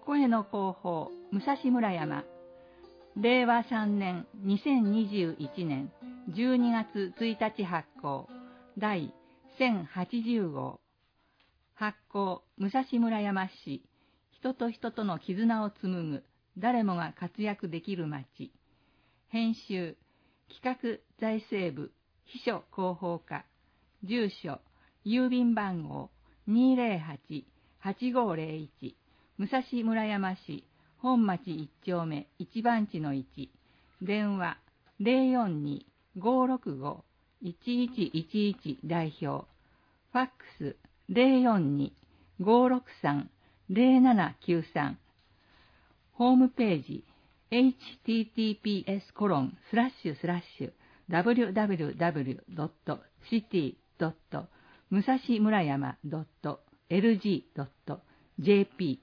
声の広報武蔵村山、令和3年2021年12月1日発行第1080号、発行武蔵村山市、人と人との絆を紡ぐ誰もが活躍できる街、編集企画財政部秘書広報課、住所郵便番号 208-8501 武蔵村山市本町1丁目1番地の1、電話 042-565-1111 代表、ファックス 042-563-0793、ホームページ https://www.city.musashimurayama.lg.jp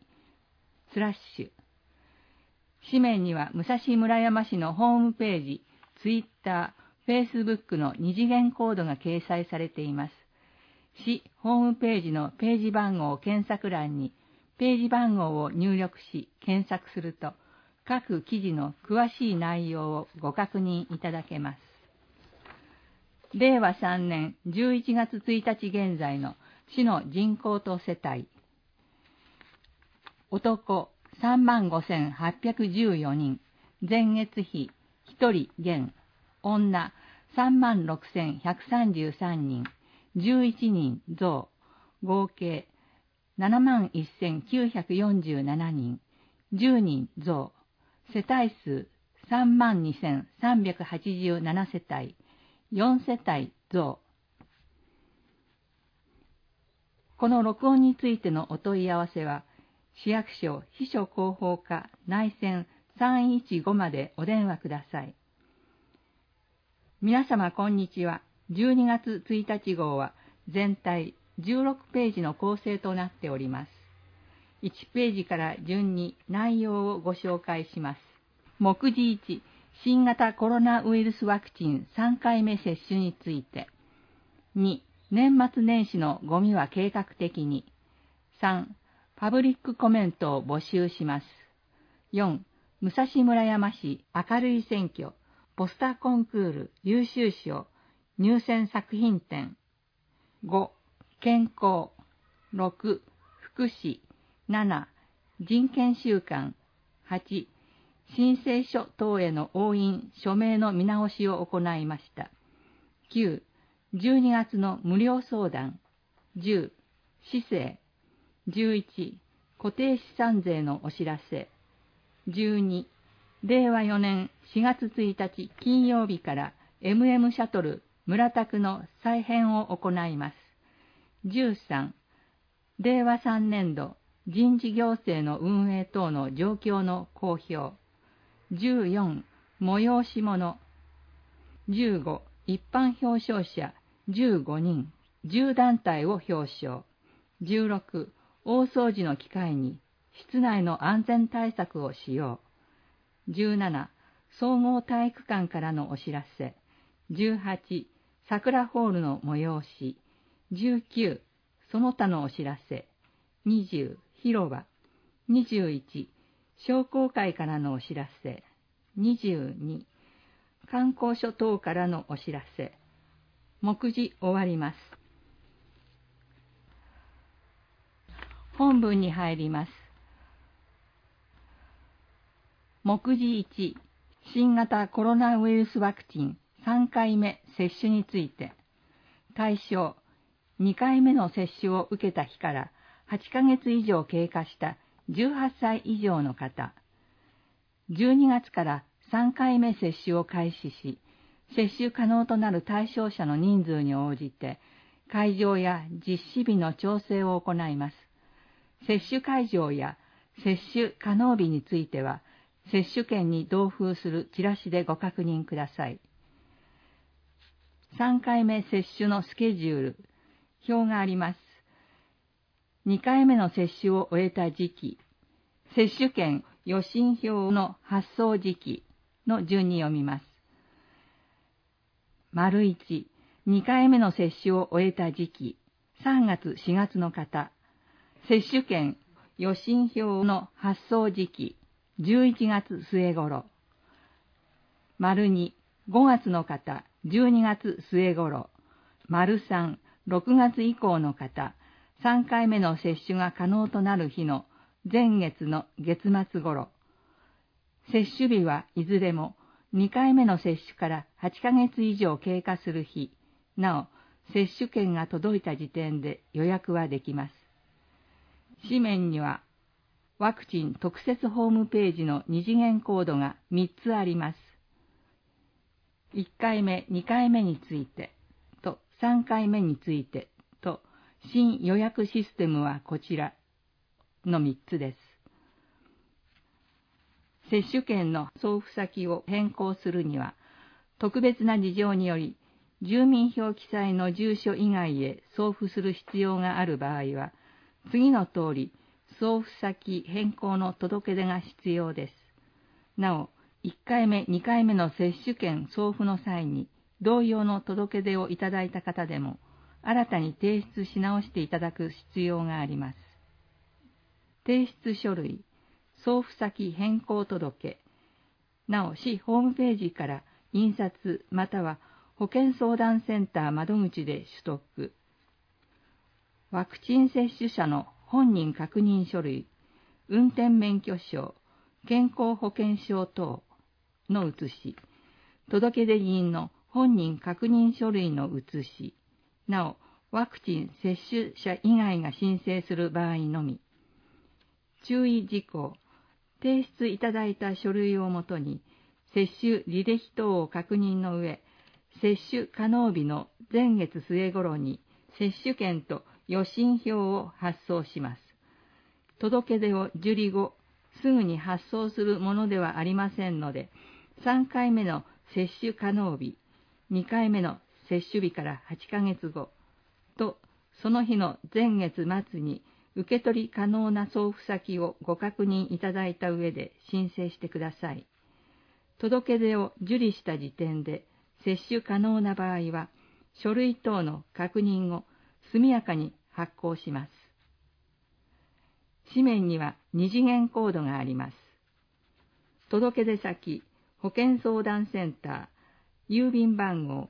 紙面には武蔵村山市のホームページ、ツイッター、フェイスブックの二次元コードが掲載されています。市ホームページのページ番号検索欄にページ番号を入力し検索すると、各記事の詳しい内容をご確認いただけます。令和3年11月1日現在の市の人口と世帯。男35,814人、前月比1人減。女36,133人、11人増。合計71,947人、10人増。世帯数32,387世帯、4世帯増。この録音についてのお問い合わせは、市役所秘書広報課内線315までお電話ください。皆様こんにちは。12月1日号は全体16ページの構成となっております。1ページから順に内容をご紹介します。目次1、新型コロナウイルスワクチン3回目接種について。2、年末年始のゴミは計画的に。3、パブリックコメントを募集します。4、武蔵村山市明るい選挙、ポスターコンクール優秀賞、入選作品展。5、健康。6、福祉。7、人権週間。8、申請書等への押印、署名の見直しを行いました。9、12月の無料相談。10、市政。11、固定資産税のお知らせ。12、令和4年4月1日金曜日から MM シャトル村宅の再編を行います。13、令和3年度人事行政の運営等の状況の公表。14、催し物。15、一般表彰者15人、10団体を表彰。16、大掃除の機会に室内の安全対策をしよう。17、総合体育館からのお知らせ。18、桜ホールの催し。19、その他のお知らせ。20、広場。21、商工会からのお知らせ。22、観光所等からのお知らせ。目次終わります。本文に入ります。目次1、新型コロナウイルスワクチン3回目接種について。対象、2回目の接種を受けた日から8ヶ月以上経過した18歳以上の方。12月から3回目接種を開始し、接種可能となる対象者の人数に応じて、会場や実施日の調整を行います。接種会場や接種可能日については、接種券に同封するチラシでご確認ください。3回目接種のスケジュール、表があります。2回目の接種を終えた時期、接種券予診票の発送時期の順に読みます。丸1、2回目の接種を終えた時期、3月4月の方、接種券予診票の発送時期、11月末頃。丸2、5月の方、12月末頃。丸3、6月以降の方、3回目の接種が可能となる日の前月の月末頃。接種日はいずれも2回目の接種から8ヶ月以上経過する日、なお接種券が届いた時点で予約はできます。紙面にはワクチン特設ホームページの二次元コードが3つあります。1回目、2回目についてと3回目についてと新予約システムはこちらの3つです。接種券の送付先を変更するには、特別な事情により、住民票記載の住所以外へ送付する必要がある場合は、次の通り、送付先変更の届け出が必要です。なお、1回目、2回目の接種券送付の際に、同様の届け出をいただいた方でも、新たに提出し直していただく必要があります。提出書類、送付先変更届、なお市ホームページから印刷または保健相談センター窓口で取得。ワクチン接種者の本人確認書類、運転免許証、健康保険証等の写し、届出人の本人確認書類の写し、なおワクチン接種者以外が申請する場合のみ。注意事項、提出いただいた書類をもとに、接種履歴等を確認の上、接種可能日の前月末頃に接種券と予診票を発送します。届け出を受理後、すぐに発送するものではありませんので、3回目の接種可能日、2回目の接種日から8ヶ月後と、その日の前月末に受け取り可能な送付先をご確認いただいた上で申請してください。届け出を受理した時点で接種可能な場合は、書類等の確認を速やかに発行します。紙面には二次元コードがあります。届出先、保健相談センター、郵便番号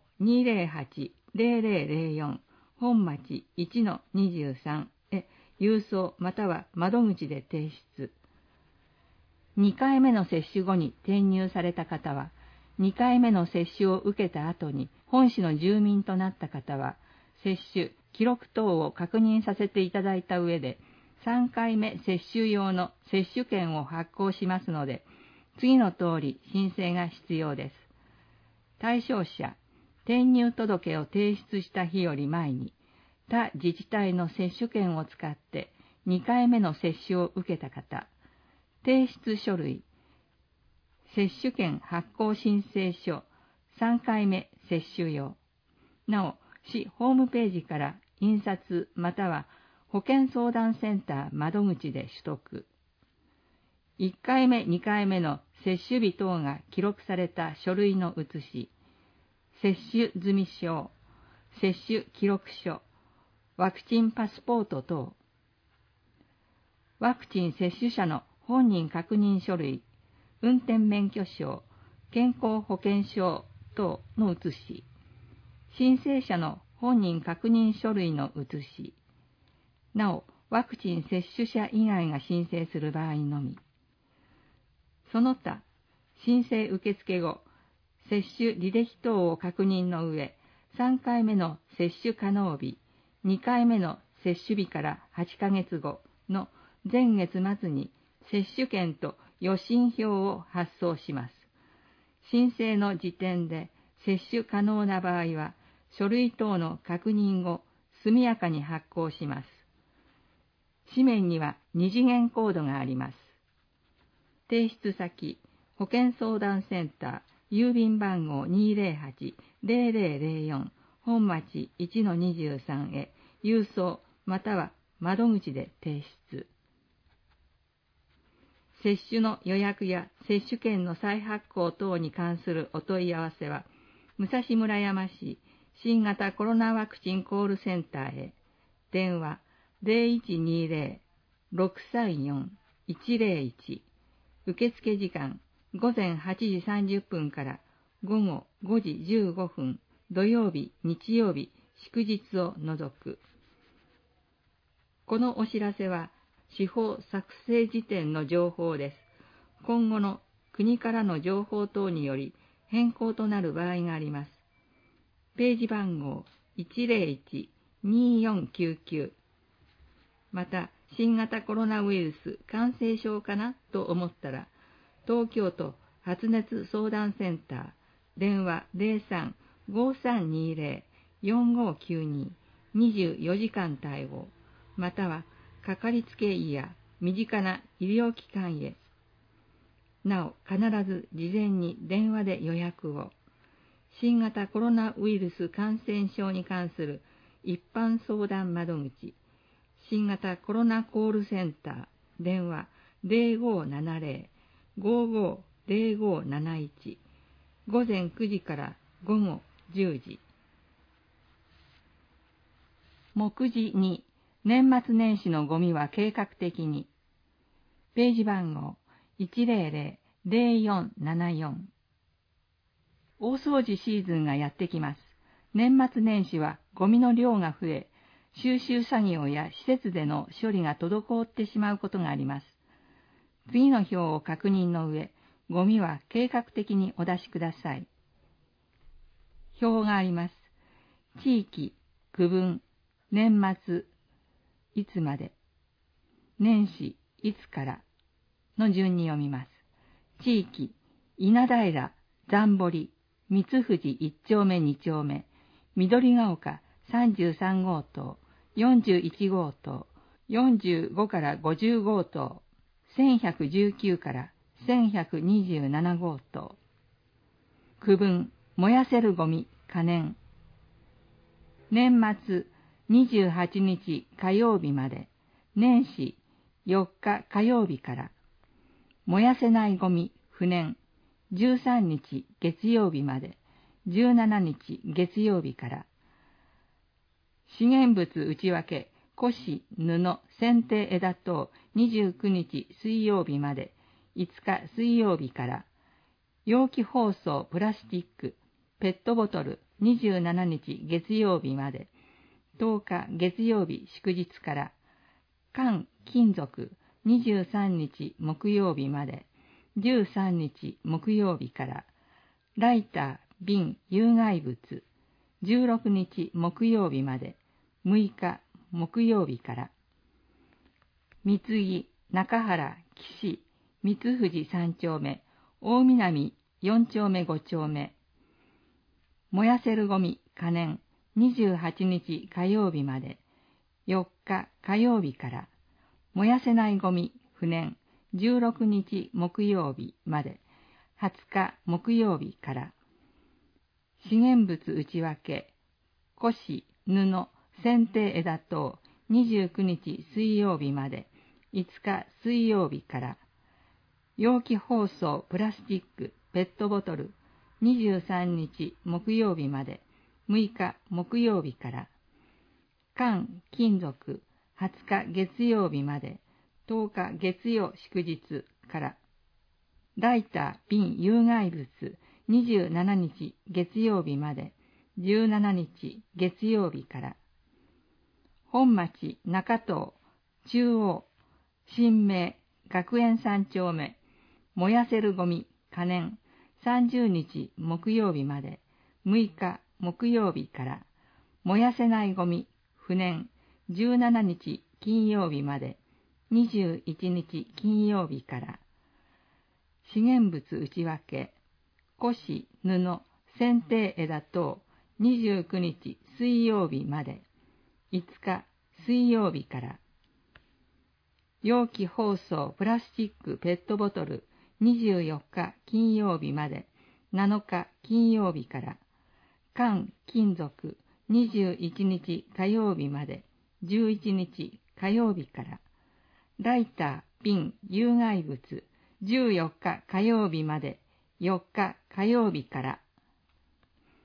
208-0004 本町 1-23 へ郵送または窓口で提出。2回目の接種後に転入された方は、2回目の接種を受けた後に本市の住民となった方は、接種、記録等を確認させていただいた上で、3回目接種用の接種券を発行しますので、次の通り申請が必要です。対象者、転入届を提出した日より前に、他自治体の接種券を使って2回目の接種を受けた方、提出書類、接種券発行申請書3回目接種用。なお、市ホームページから印刷または保健相談センター窓口で取得。1回目、2回目の接種日等が記録された書類の写し、接種済証、接種記録書、ワクチンパスポート等、ワクチン接種者の本人確認書類、運転免許証、健康保険証等の写し、申請者の本人確認書類の写し、なお、ワクチン接種者以外が申請する場合のみ。その他、申請受付後、接種履歴等を確認の上、3回目の接種可能日、2回目の接種日から8ヶ月後の前月末に接種券と予診票を発送します。申請の時点で接種可能な場合は、書類等の確認を速やかに発行します。紙面には二次元コードがあります。提出先、保健相談センター、郵便番号 208-0004 本町 1-23 へ郵送または窓口で提出。接種の予約や接種券の再発行等に関するお問い合わせは、武蔵村山市新型コロナワクチンコールセンターへ、電話 634-101。受付時間午前8時30分から午後5時15分、土曜日、日曜日、祝日を除く。このお知らせは司法作成時点の情報です。今後の国からの情報等により変更となる場合があります。ページ番号101-2499。また、新型コロナウイルス感染症かなと思ったら、東京都発熱相談センター、電話 03-5320-4592、24時間対応、または、かかりつけ医や身近な医療機関へ。なお、必ず事前に電話で予約を。新型コロナウイルス感染症に関する一般相談窓口、新型コロナコールセンター、電話 0570-550571、午前9時から午後10時。目次2、年末年始のゴミは計画的に。ページ番号100-0474。大掃除シーズンがやってきます。年末年始はゴミの量が増え、収集作業や施設での処理が滞ってしまうことがあります。次の表を確認の上、ゴミは計画的にお出しください。表があります。地域、区分、年末、いつまで、年始、いつからの順に読みます。地域、稲平、残堀、三藤1丁目2丁目、緑が丘33号棟、41号棟、45から50号棟、1119から1127号棟。区分、燃やせるゴミ、可燃。年末28日火曜日まで、年始4日火曜日から、燃やせないゴミ、不燃、13日月曜日まで、17日月曜日から、資源物内訳、古紙、布、剪定枝等、29日水曜日まで、5日水曜日から、容器包装プラスチック、ペットボトル、27日月曜日まで、10日月曜日祝日から、缶、金属、23日木曜日まで、13日木曜日から、ライター、瓶、有害物、16日木曜日まで、6日木曜日から、三木、中原、岸、三藤3丁目、大南4丁目5丁目、燃やせるゴミ、可燃、28日火曜日まで、4日火曜日から、燃やせないゴミ、不燃、16日木曜日まで、20日木曜日から、資源物内訳、古紙、布、剪定枝等、29日水曜日まで、5日水曜日から、容器包装プラスチック、ペットボトル、23日木曜日まで、6日木曜日から、缶、金属、20日月曜日まで、10日月曜祝日から、ライター、瓶、有害物、27日月曜日まで、17日月曜日から、本町、中東、中央、新名、学園3丁目、燃やせるゴミ、可燃、30日木曜日まで、6日木曜日から、燃やせないゴミ、不燃、17日金曜日まで、21日金曜日から、資源物内訳、古紙、布、剪定枝等、29日水曜日まで、5日水曜日から、容器包装プラスチックペットボトル、24日金曜日まで、7日金曜日から、缶、金属、21日火曜日まで、11日火曜日から、ライター、瓶、有害物、14日火曜日まで、4日火曜日から、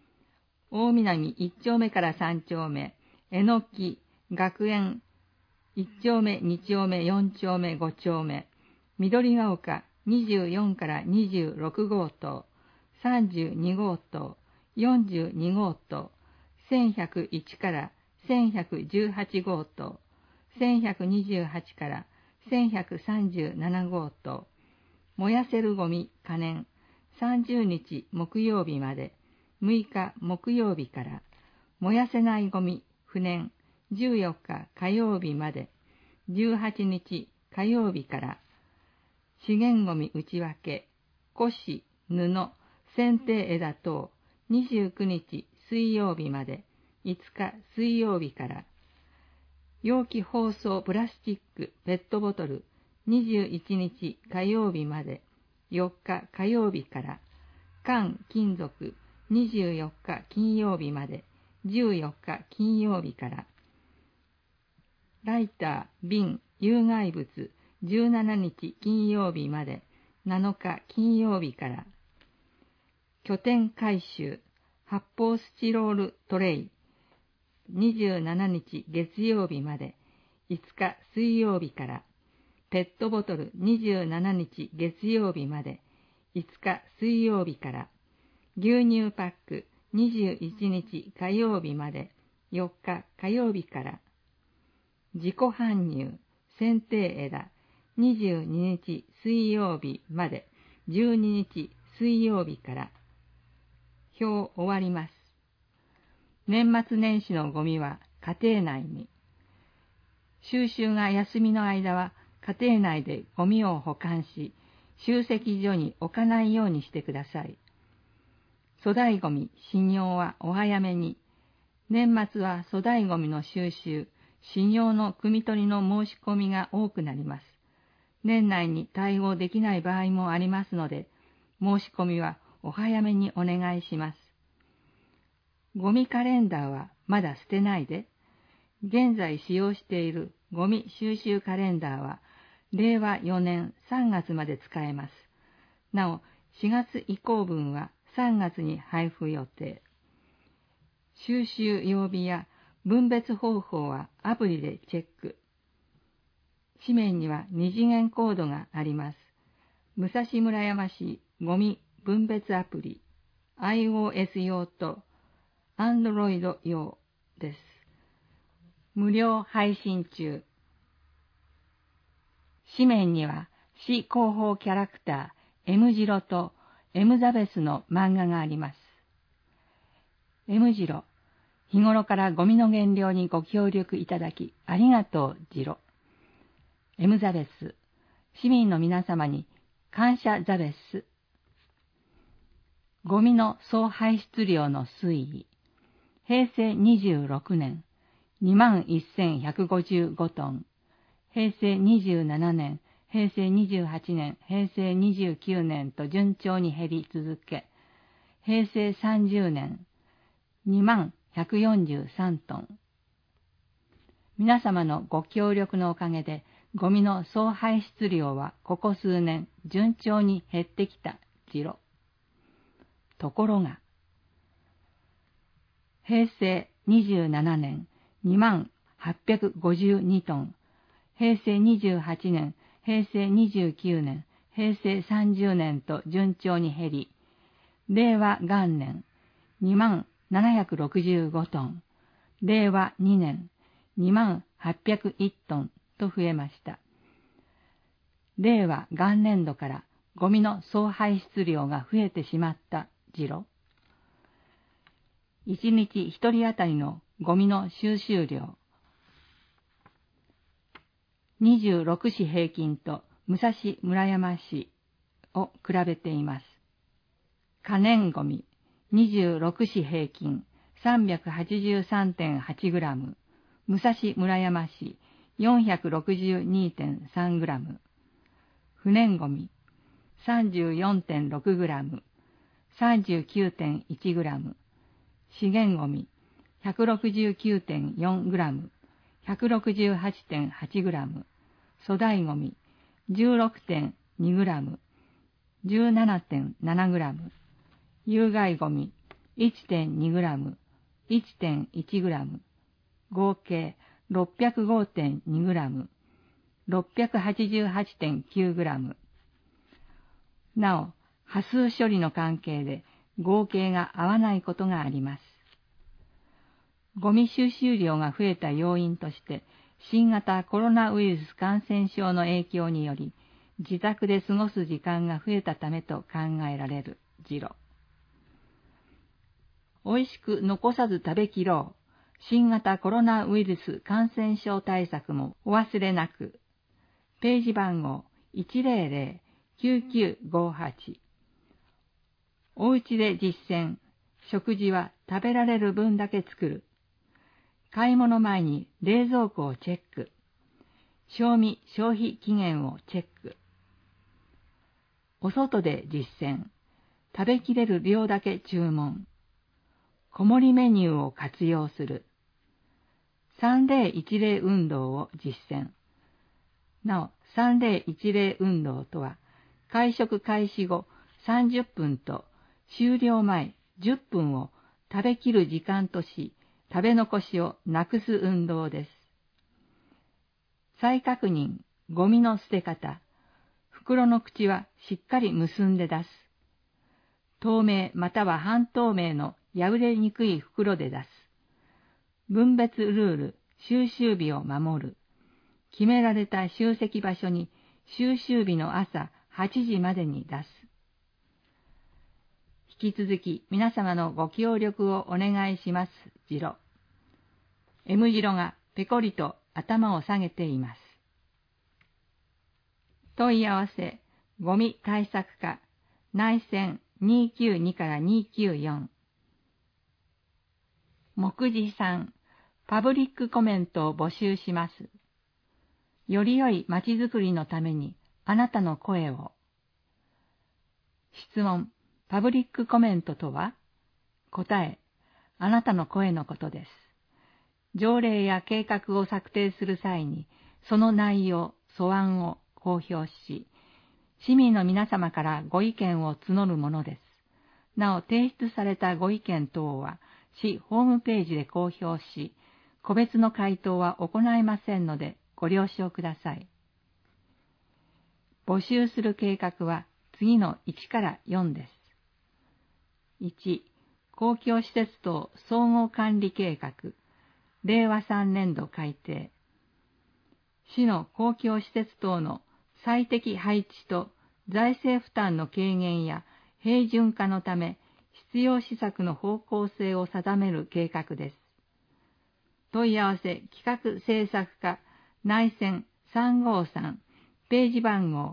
大南1丁目から3丁目、えのき、学園 1丁目、2丁目、4丁目、5丁目、緑が丘24から26号棟、32号棟、42号棟、1101から1118号棟、1128から1137号棟、燃やせるゴミ可燃30日木曜日まで、6日木曜日から、燃やせないゴミ不燃14日火曜日まで、18日火曜日から、資源ゴミ内訳、古紙、布、剪定枝等29日水曜日まで、5日水曜日から、容器包装プラスチックペットボトル21日火曜日まで、4日火曜日から、缶金属24日金曜日まで、14日金曜日から、ライター、瓶、有害物17日金曜日まで、7日金曜日から、拠点回収、発泡スチロールトレイ27日月曜日まで、5日水曜日から、ペットボトル27日月曜日まで、5日水曜日から、牛乳パック21日火曜日まで、4日火曜日から、自己搬入、剪定枝22日水曜日まで、12日水曜日から、表終わります。年末年始のゴミは家庭内に。収集が休みの間は家庭内でゴミを保管し、集積所に置かないようにしてください。粗大ゴミ、新尿はお早めに。年末は粗大ゴミの収集、新尿の汲み取りの申し込みが多くなります。年内に対応できない場合もありますので、申し込みはお早めにお願いします。ゴミカレンダーはまだ捨てないで。現在使用しているゴミ収集カレンダーは令和4年3月まで使えます。なお、4月以降分は3月に配布予定。収集曜日や分別方法はアプリでチェック。紙面には二次元コードがあります。武蔵村山市ゴミ分別アプリ、iOS 用と Android 用です。無料配信中。紙面には市広報キャラクター M ジロと M ザベスの漫画があります。M ジロ、日頃からゴミの減量にご協力いただきありがとうジロ。M ザベス、市民の皆様に感謝ザベス。ゴミの総排出量の推移。平成26年、21,155トン。平成27年、平成28年、平成29年と順調に減り続け、平成30年、21,143トン。皆様のご協力のおかげで、ゴミの総排出量はここ数年順調に減ってきたジロ。ところが、平成27年2852トン、平成28年、平成29年、平成30年と順調に減り、令和元年2765トン、令和2年2801トンと増えました。令和元年度からゴミの総排出量が増えてしまったジロ。1日1人当たりのゴミの収集量。26市平均と武蔵村山市を比べています。可燃ゴミ26市平均 383.8 グラム、武蔵村山市 462.3 グラム。不燃ゴミ 34.6 グラム、39.1 グラム。資源ゴミ 169.4 グラム、168.8 グラム。粗大ゴミ 16.2 グラム、17.7 グラム。有害ゴミ 1.2 グラム、1.1 グラム。合計 605.2 グラム、688.9 グラム。なお、波数処理の関係で合計が合わないことがあります。ゴミ収集量が増えた要因として、新型コロナウイルス感染症の影響により、自宅で過ごす時間が増えたためと考えられる次郎。おいしく残さず食べきろう。新型コロナウイルス感染症対策もお忘れなく。ページ番号 100-9958。おうちで実践。食事は食べられる分だけ作る。買い物前に冷蔵庫をチェック。賞味消費期限をチェック。お外で実践。食べきれる量だけ注文。小盛りメニューを活用する。3010運動を実践。なお、3010運動とは、会食開始後30分と終了前10分を食べきる時間とし、食べ残しをなくす運動です。再確認、ゴミの捨て方。袋の口はしっかり結んで出す。透明または半透明の破れにくい袋で出す。分別ルール、収集日を守る。決められた集積場所に収集日の朝8時までに出す。引き続き皆様のご協力をお願いします、次郎。M 次郎がペコリと頭を下げています。問い合わせ、ゴミ対策課、内線292から294。目次3、パブリックコメントを募集します。より良いまちづくりのためにあなたの声を。質問、パブリックコメントとは？答え、あなたの声のことです。条例や計画を策定する際に、その内容、素案を公表し、市民の皆様からご意見を募るものです。なお、提出されたご意見等は、市ホームページで公表し、個別の回答は行いませんので、ご了承ください。募集する計画は次の1から4です。1、公共施設等総合管理計画、令和3年度改定。市の公共施設等の最適配置と財政負担の軽減や平準化のため、必要施策の方向性を定める計画です。問い合わせ企画政策課内線353ページ番号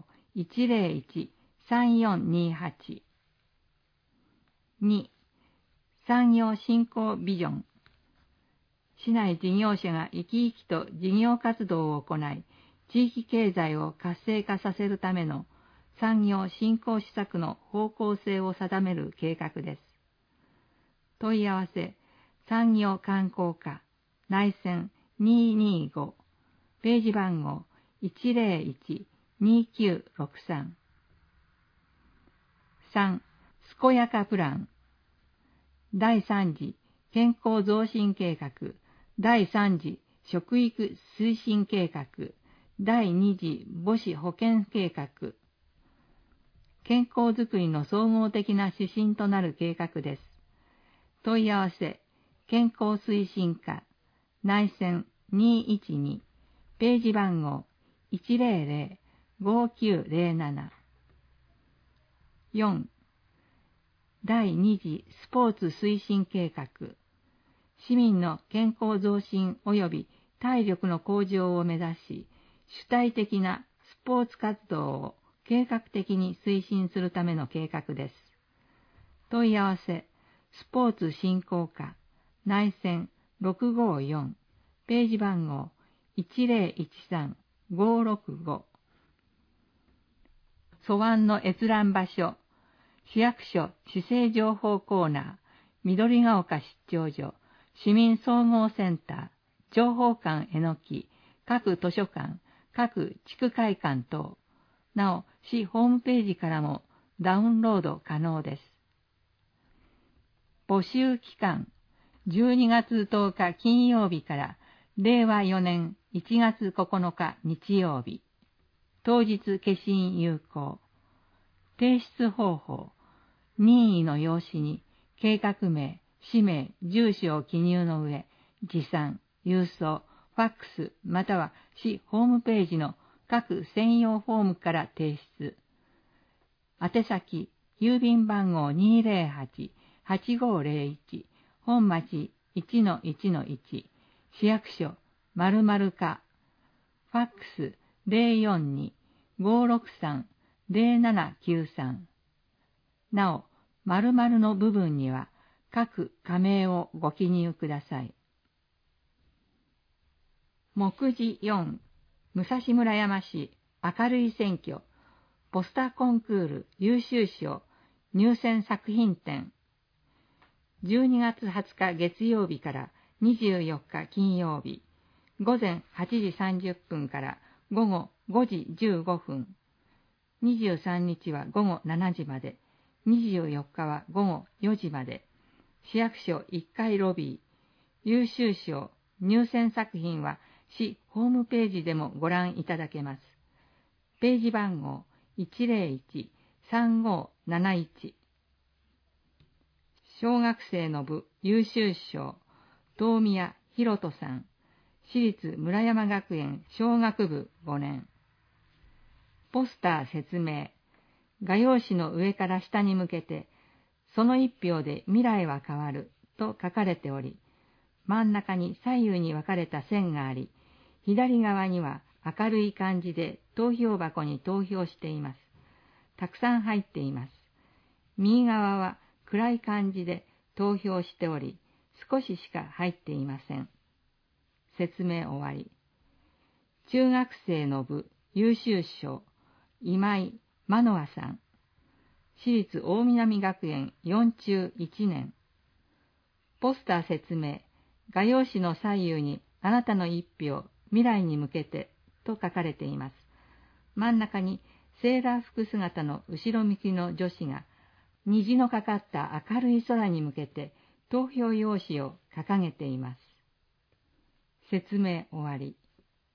101-3428。2、産業振興ビジョン。市内事業者が生き生きと事業活動を行い、地域経済を活性化させるための産業振興施策の方向性を定める計画です。問い合わせ、産業観光課、内線225、ページ番号 101-2963。3、健やかプラン。第3次健康増進計画、第3次食育推進計画、第2次母子保健計画。健康づくりの総合的な指針となる計画です。問い合わせ、健康推進課、内線212、ページ番号 100-5907。4、第2次スポーツ推進計画。市民の健康増進及び体力の向上を目指し、主体的なスポーツ活動を計画的に推進するための計画です。問い合わせ、スポーツ振興課、内線654、ページ番号 1013565。素案の閲覧場所、市役所市政情報コーナー、緑が丘出張所、市民総合センター、情報館えのき、各図書館、各地区会館等、なお、市ホームページからもダウンロード可能です。募集期間、12月10日金曜日から令和4年1月9日日曜日。当日消印有効。提出方法。任意の用紙に計画名、氏名、住所を記入の上、持参、郵送、ファックスまたは市ホームページの各専用フォームから提出。宛先、郵便番号 208-8501 本町 1-1-1 市役所〇〇課。ファックス 042-563-0793。なお、〇〇の部分には各課名をご記入ください。目次4、武蔵村山市明るい選挙、ポスターコンクール優秀賞入選作品展。12月20日月曜日から24日金曜日、午前8時30分から午後5時15分。23日は午後7時まで、24日は午後4時まで。市役所1階ロビー。優秀賞入選作品は市ホームページでもご覧いただけます。ページ番号101-3571。小学生の部優秀賞、東宮博人さん。私立村山学園小学部5年。ポスター説明。画用紙の上から下に向けて、その一票で未来は変わると書かれており、真ん中に左右に分かれた線があり、左側には明るい感じで投票箱に投票しています。たくさん入っています。右側は暗い感じで投票しており、少ししか入っていません。説明終わり。中学生の部優秀賞、今井真乃羽さん。私立大南学園4中1年。ポスター説明。画用紙の左右にあなたの一票、未来に向けてと書かれています。真ん中にセーラー服姿の後ろ向きの女子が虹のかかった明るい空に向けて投票用紙を掲げています。説明終わり。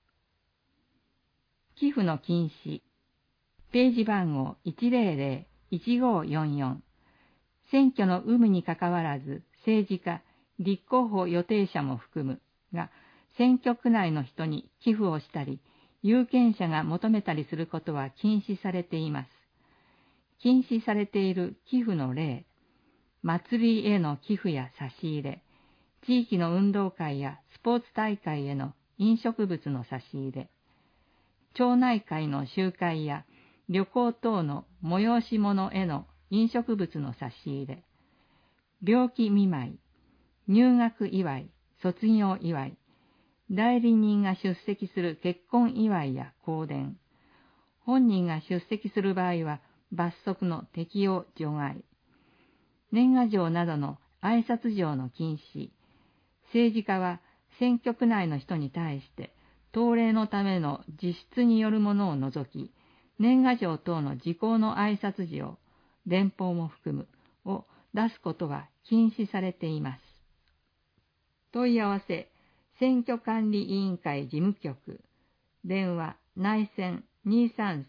寄付の禁止。ページ番号100-1544。選挙の有無にかかわらず政治家、立候補予定者も含むが、選挙区内の人に寄付をしたり、有権者が求めたりすることは禁止されています。禁止されている寄付の例、祭りへの寄付や差し入れ、地域の運動会やスポーツ大会への飲食物の差し入れ、町内会の集会や旅行等の催し物への飲食物の差し入れ、病気見舞い、入学祝い、卒業祝い、代理人が出席する結婚祝いや香典、本人が出席する場合は罰則の適用除外、年賀状などの挨拶状の禁止、政治家は選挙区内の人に対して党令のための実質によるものを除き、年賀状等の時効の挨拶状、電報も含むを出すことは禁止されています。問い合わせ、選挙管理委員会事務局、電話内線233。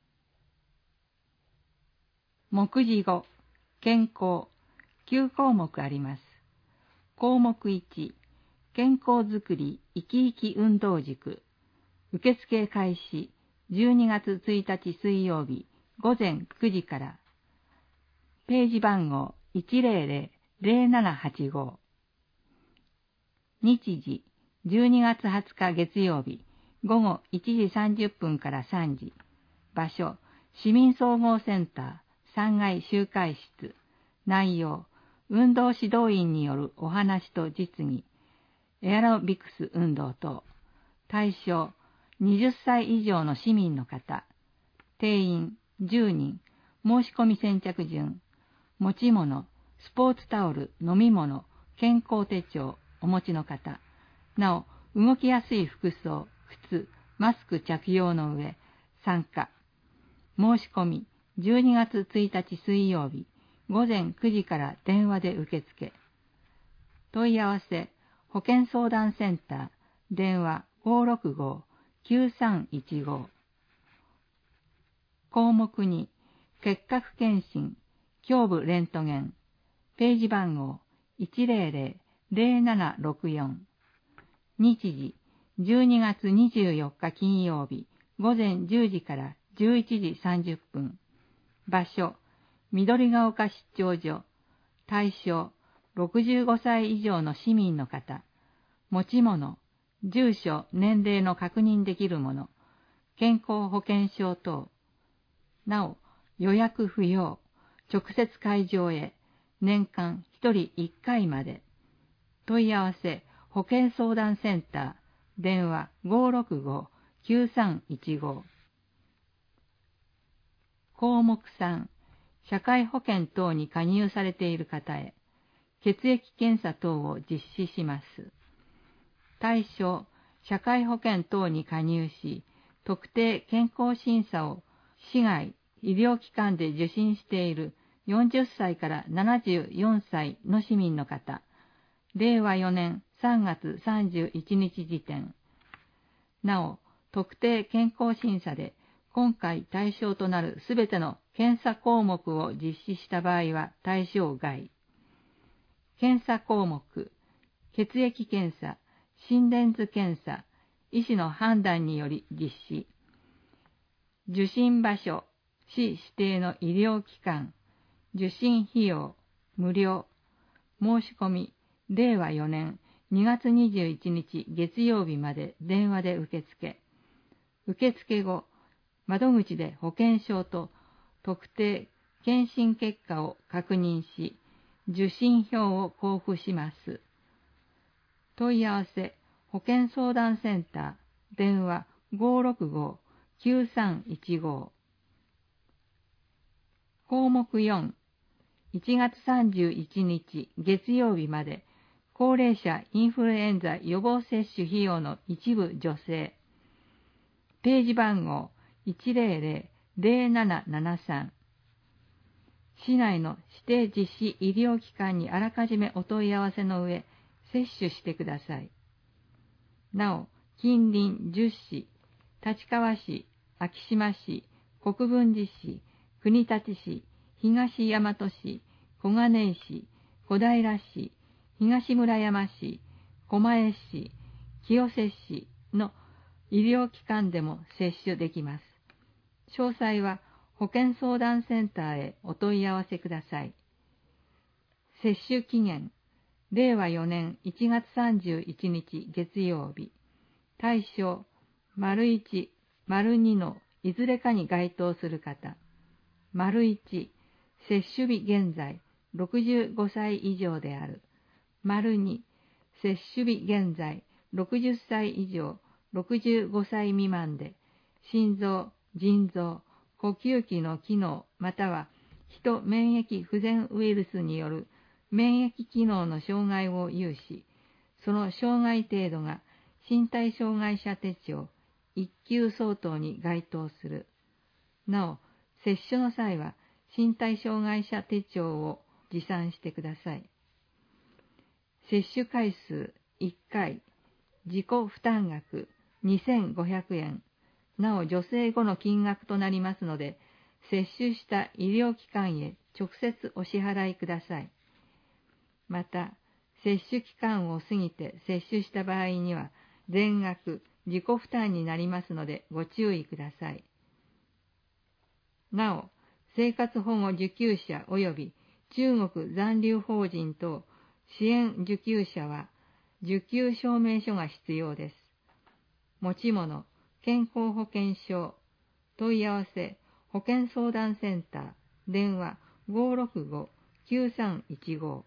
目次5、健康、9項目あります。項目1、健康づくり生き生き運動塾、受付開始12月1日水曜日午前9時から。ページ番号100-0785。日時12月20日月曜日午後1時30分から3時。場所、市民総合センター3階集会室。内容、運動指導員によるお話と実技、エアロビクス運動等。対象、20歳以上の市民の方。定員10人。申し込み先着順。持ち物、スポーツタオル、飲み物、健康手帳、お持ちの方。なお、動きやすい服装、靴、マスク着用の上、参加。申し込み、12月1日水曜日、午前9時から電話で受付。問い合わせ、保健相談センタ電話565-9315。項目2、結核検診、胸部レントゲン、ページ番号100-0764。日時、12月24日金曜日、午前10時から11時30分。場所、緑が丘出張所。対象、65歳以上の市民の方。持ち物、住所、年齢の確認できるもの、健康保険証等。なお、予約不要、直接会場へ、年間1人1回まで。問い合わせ、保健相談センター、電話565-9315。項目3、社会保険等に加入されている方へ、血液検査等を実施します。対象、社会保険等に加入し、特定健康審査を市外医療機関で受診している40歳から74歳の市民の方、令和4年3月31日時点。なお、特定健康審査で今回対象となるすべての検査項目を実施した場合は対象外。検査項目、血液検査、心電図検査、医師の判断により実施。受診場所、市指定の医療機関、受診費用、無料。申し込み、令和4年2月21日月曜日まで電話で受付。受付後、窓口で保険証と特定検診結果を確認し、受診票を交付します。問い合わせ、保健相談センター、電話565-9315。項目4、1月31日月曜日まで、高齢者インフルエンザ予防接種費用の一部助成。ページ番号100-0773。市内の指定実施医療機関にあらかじめお問い合わせの上、接種してください。なお、近隣10市、立川市、昭島市、国分寺市、国立市、東大和市、小金井市、小平市、東村山市、狛江市、清瀬市の医療機関でも接種できます。詳細は保健相談センターへお問い合わせください。接種期限、令和4年1月31日月曜日。対象、1、2のいずれかに該当する方。1、接種日現在65歳以上である。2、接種日現在60歳以上65歳未満で、心臓、腎臓、呼吸器の機能またはヒト免疫不全ウイルスによる免疫機能の障害を有し、その障害程度が身体障害者手帳1級相当に該当する。なお、接種の際は身体障害者手帳を持参してください。接種回数1回、自己負担額2500円。なお、助成後の金額となりますので、接種した医療機関へ直接お支払いください。また、接種期間を過ぎて接種した場合には、全額自己負担になりますのでご注意ください。なお、生活保護受給者及び中国残留邦人等支援受給者は、受給証明書が必要です。持ち物、健康保険証、問い合わせ、保健相談センター、電話565-9315。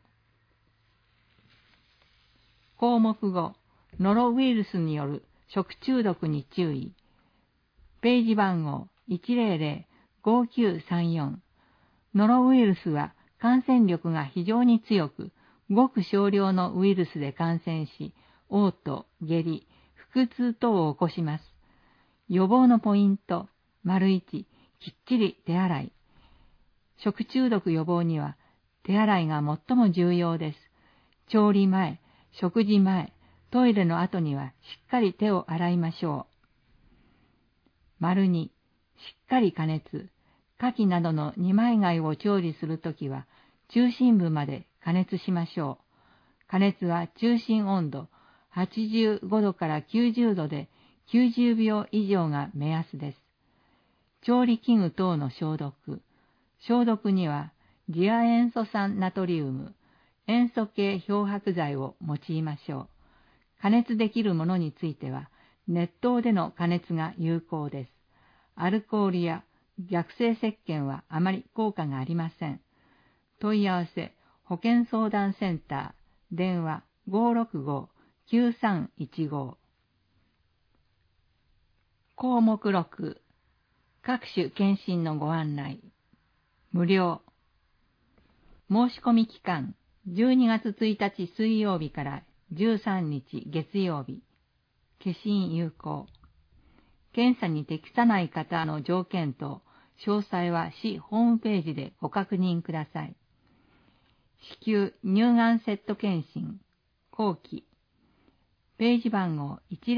項目5、ノロウイルスによる食中毒に注意。ページ番号100-5934。ノロウイルスは感染力が非常に強く、ごく少量のウイルスで感染し、嘔吐、下痢、腹痛等を起こします。予防のポイント、1、きっちり手洗い。食中毒予防には手洗いが最も重要です。調理前、食事前、 トイレの後にはしっかり手を洗いましょう。2、しっかり加熱。牡蠣などの二枚貝を調理するときは、中心部まで加熱しましょう。加熱は中心温度85度から90度で90秒以上が目安です。調理器具等の消毒。消毒には、次亜塩素酸ナトリウム、塩素系漂白剤を用いましょう。加熱できるものについては、熱湯での加熱が有効です。アルコールや逆性石鹸はあまり効果がありません。問い合わせ、保健相談センター、電話 565-9315。項目6、各種検診のご案内。無料。申し込み期間、12月1日水曜日から13日月曜日。消印有効。検査に適さない方の条件と詳細は市ホームページでご確認ください。子宮乳がんセット検診、後期。ページ番号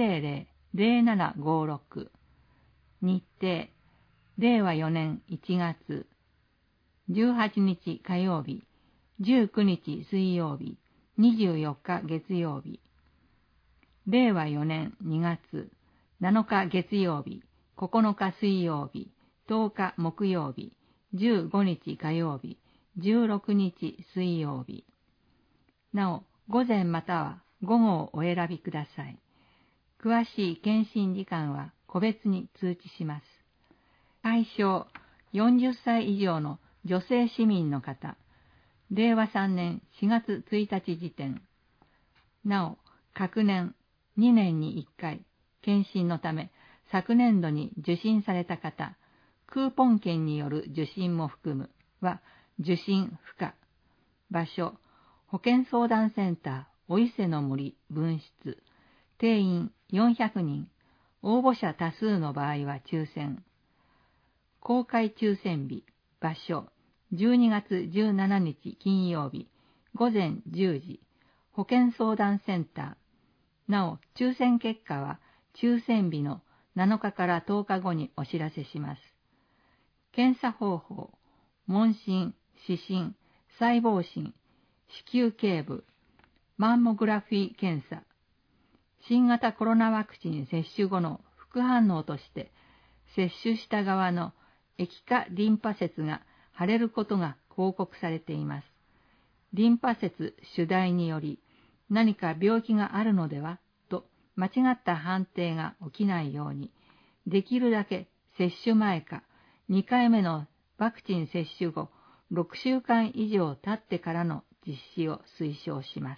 100-0756。日程、令和4年1月。18日火曜日、19日水曜日、24日月曜日。令和4年2月、7日月曜日、9日水曜日、10日木曜日、15日火曜日、16日水曜日。なお、午前または午後をお選びください。詳しい検診時間は個別に通知します。対象、40歳以上の女性市民の方、令和3年4月1日時点。なお、各年2年に1回、検診のため昨年度に受診された方、クーポン券による受診も含むは受診不可。場所、保健相談センターお伊勢の森分室。定員400人。応募者多数の場合は抽選。公開抽選日、場所、12月17日金曜日、午前10時、保健相談センター。なお、抽選結果は抽選日の7日から10日後にお知らせします。検査方法、問診、視診、細胞診、子宮頸部、マンモグラフィー検査。新型コロナワクチン接種後の副反応として、接種した側の液化リンパ節が腫れることが報告されています。リンパ節主題により何か病気があるのではと間違った判定が起きないように、できるだけ接種前か2回目のワクチン接種後6週間以上経ってからの実施を推奨します。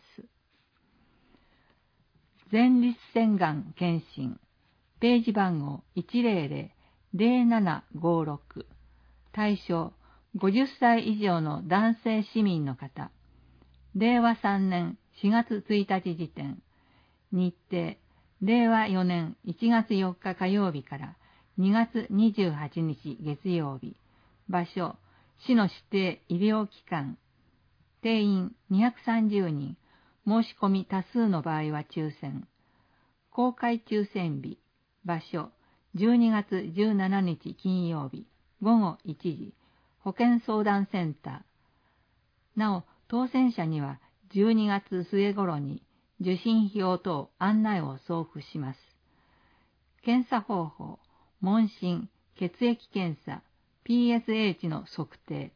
前立腺がん検診、ページ番号 100-0756。対象、50歳以上の男性市民の方。令和3年4月1日時点。日程、令和4年1月4日火曜日から2月28日月曜日。場所、市の指定医療機関。定員230人。申し込み多数の場合は抽選。公開抽選日。場所、12月17日金曜日、午後1時、保健相談センター。なお、当選者には12月末頃に受診票等案内を送付します。検査方法、問診、血液検査、PSH の測定。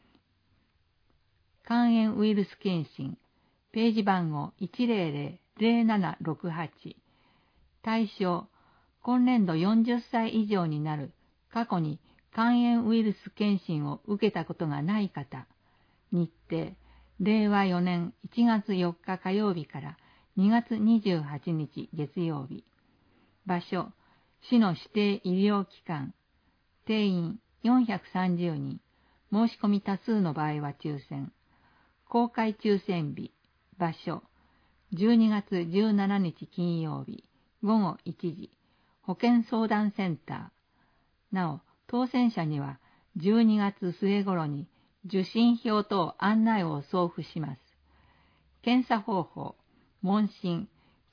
肝炎ウイルス検診、ページ番号 100-0768。対象、今年度40歳以上になる、過去に肝炎ウイルス検診を受けたことがない方。日程、令和4年1月4日火曜日から2月28日月曜日。場所、市の指定医療機関。定員430人。申し込み多数の場合は抽選。公開抽選日。場所、12月17日金曜日、午後1時。保健相談センター。なお、当選者には12月末頃に受診票等案内を送付します。検査方法、問診、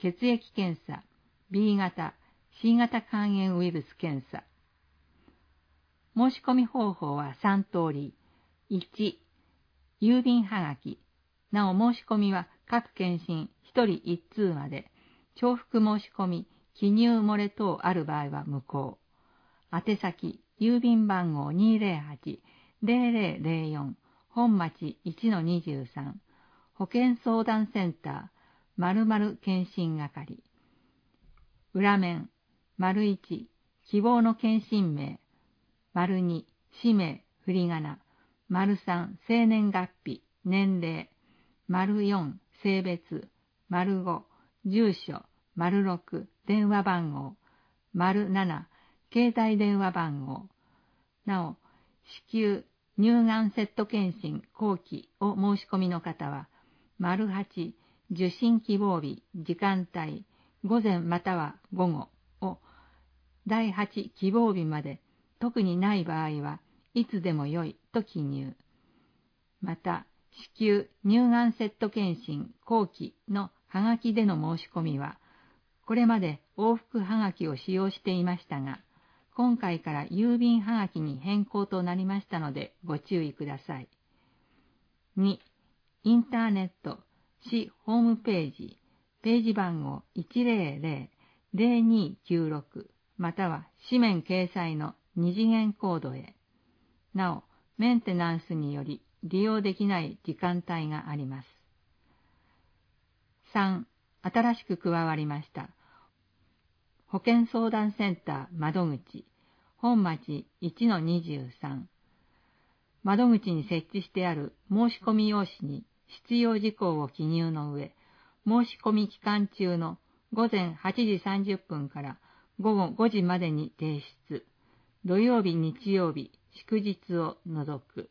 血液検査、B 型、C 型肝炎ウイルス検査。申し込み方法は3通り。1、郵便はがき。なお申し込みは各検診1人1通まで。重複申し込み、記入漏れ等ある場合は無効。宛先、郵便番号 208-0004 本町 1-23 保健相談センター〇〇検診係。裏面、1、希望の検診名、2、氏名、振り仮名、3、生年月日、年齢、4、性別、5、住所、6、電話番号、7、携帯電話番号。なお、子宮、乳がんセット検診後期を申し込みの方は、8、受診希望日、時間帯、午前または午後を、第8希望日まで、特にない場合はいつでもよいと記入。また、子宮、乳がんセット検診後期のはがきでの申し込みは、これまで往復はがきを使用していましたが、今回から郵便はがきに変更となりましたのでご注意ください。2、インターネット、市ホームページ、ページ番号 100-0296 または紙面掲載の2次元コードへ。なお、メンテナンスにより利用できない時間帯があります。3、新しく加わりました。保健相談センター窓口、本町 1-23。窓口に設置してある申し込み用紙に必要事項を記入の上、申し込み期間中の午前8時30分から午後5時までに提出。土曜日、日曜日、祝日を除く。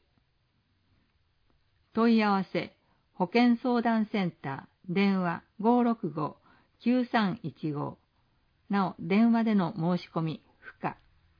問い合わせ、保健相談センター、電話 565-9315。なお、電話での申し込み不可。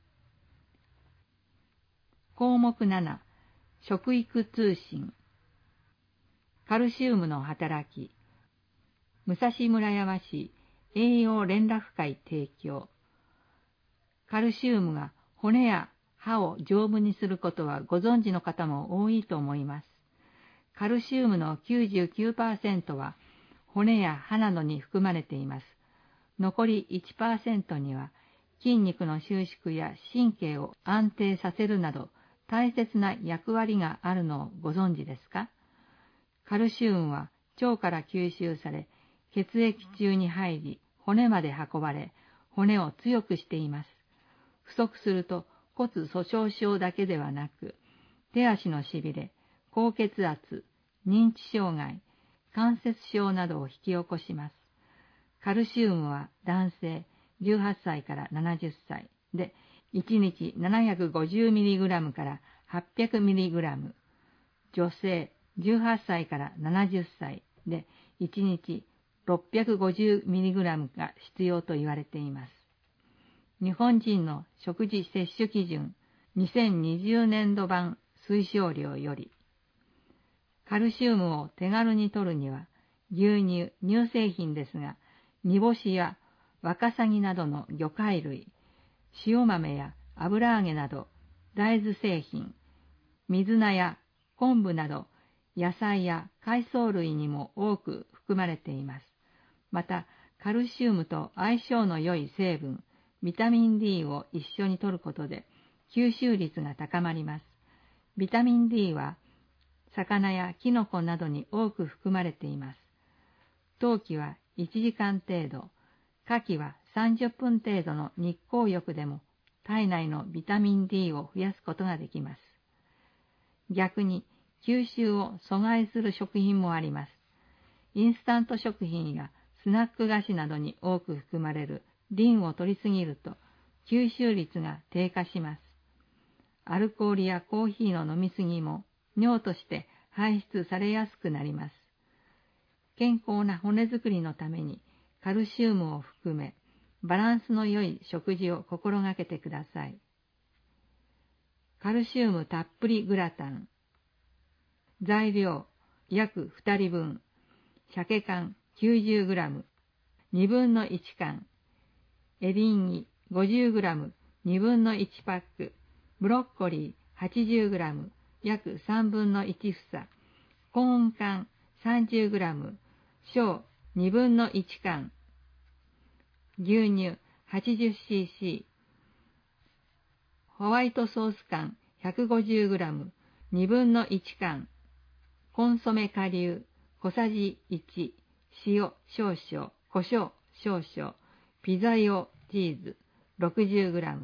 項目7、食育通信。カルシウムの働き。武蔵村山市栄養連絡会提供。カルシウムが骨や歯を丈夫にすることはご存知の方も多いと思います。カルシウムの 99% は骨や歯などに含まれています。残り 1% には筋肉の収縮や神経を安定させるなど大切な役割があるのをご存知ですか？カルシウムは腸から吸収され、血液中に入り、骨まで運ばれ、骨を強くしています。不足すると骨粗鬆症だけではなく、手足のしびれ、高血圧、認知障害、関節症などを引き起こします。カルシウムは男性18歳から70歳で1日 750mg から 800mg、女性18歳から70歳で1日 650mg が必要と言われています。日本人の食事摂取基準2020年度版推奨量より、カルシウムを手軽に摂るには、牛乳、乳製品ですが、煮干しやワカサギなどの魚介類、塩豆や油揚げなど大豆製品、水菜や昆布など野菜や海藻類にも多く含まれています。また、カルシウムと相性の良い成分、ビタミン D を一緒に摂ることで吸収率が高まります。ビタミン D は魚やキノコなどに多く含まれています。冬季は1時間程度、夏季は30分程度の日光浴でも体内のビタミン D を増やすことができます。逆に吸収を阻害する食品もあります。インスタント食品やスナック菓子などに多く含まれるリンを摂りすぎると吸収率が低下します。アルコールやコーヒーの飲みすぎも尿として排出されやすくなります。健康な骨づくりのためにカルシウムを含めバランスの良い食事を心がけてください。カルシウムたっぷりグラタン。材料約2人分。鮭缶 90g。 2分の1缶、エリンギ 50g 2分の1パック、ブロッコリー 80g 約3分の1房、コーン缶 30g、小2分の1缶、牛乳 80cc、ホワイトソース缶 150g 2分の1缶、コンソメ顆粒小さじ1、塩少々、胡椒少々、ピザ用チーズ 60g。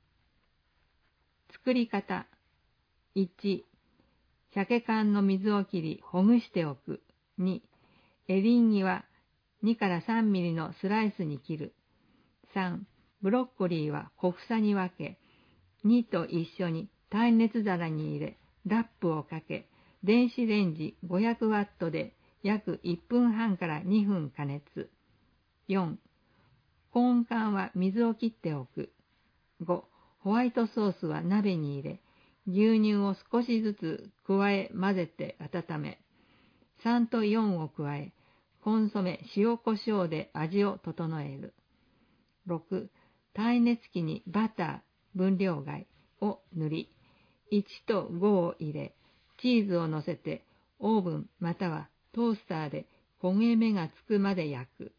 作り方。1、鮭缶の水を切りほぐしておく。2、エリンギは2から3ミリのスライスに切る。3、ブロッコリーは小房に分け、2と一緒に耐熱皿に入れ、ラップをかけ、電子レンジ500ワットで約1分半から2分加熱。4、コーン缶は水を切っておく。5、ホワイトソースは鍋に入れ、牛乳を少しずつ加え混ぜて温め、3と4を加え、コンソメ、塩コショウで味を整える。6、耐熱器にバター、分量外を塗り、1と5を入れ、チーズを乗せて、オーブンまたはトースターで焦げ目がつくまで焼く。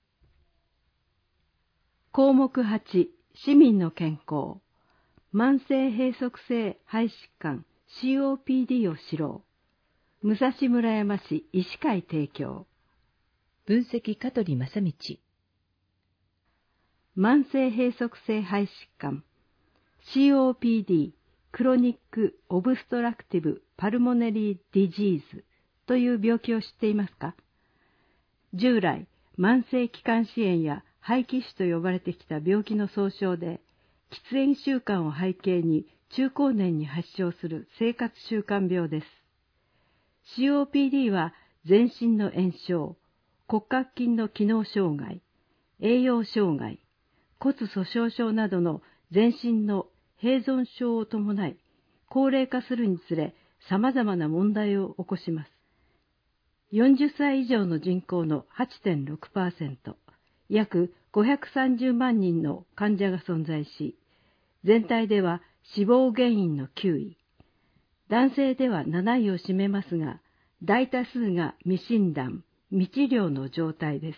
項目8、市民の健康。慢性閉塞性肺疾患 COPD を知ろう。武蔵村山市医師会提供。 分析香取正道。 慢性閉塞性肺疾患 COPD クロニックオブストラクティブパルモネリーディジーズという病気を知っていますか？従来、慢性気管支炎や肺気腫と呼ばれてきた病気の総称で、喫煙習慣を背景に中高年に発症する生活習慣病です。COPD は全身の炎症、骨格筋の機能障害、栄養障害、骨粗鬆症などの全身の併存症を伴い、高齢化するにつれ様々な問題を起こします。40歳以上の人口の 8.6%、約530万人の患者が存在し、全体では死亡原因の9位、男性では7位を占めますが、大多数が未診断、未治療の状態です。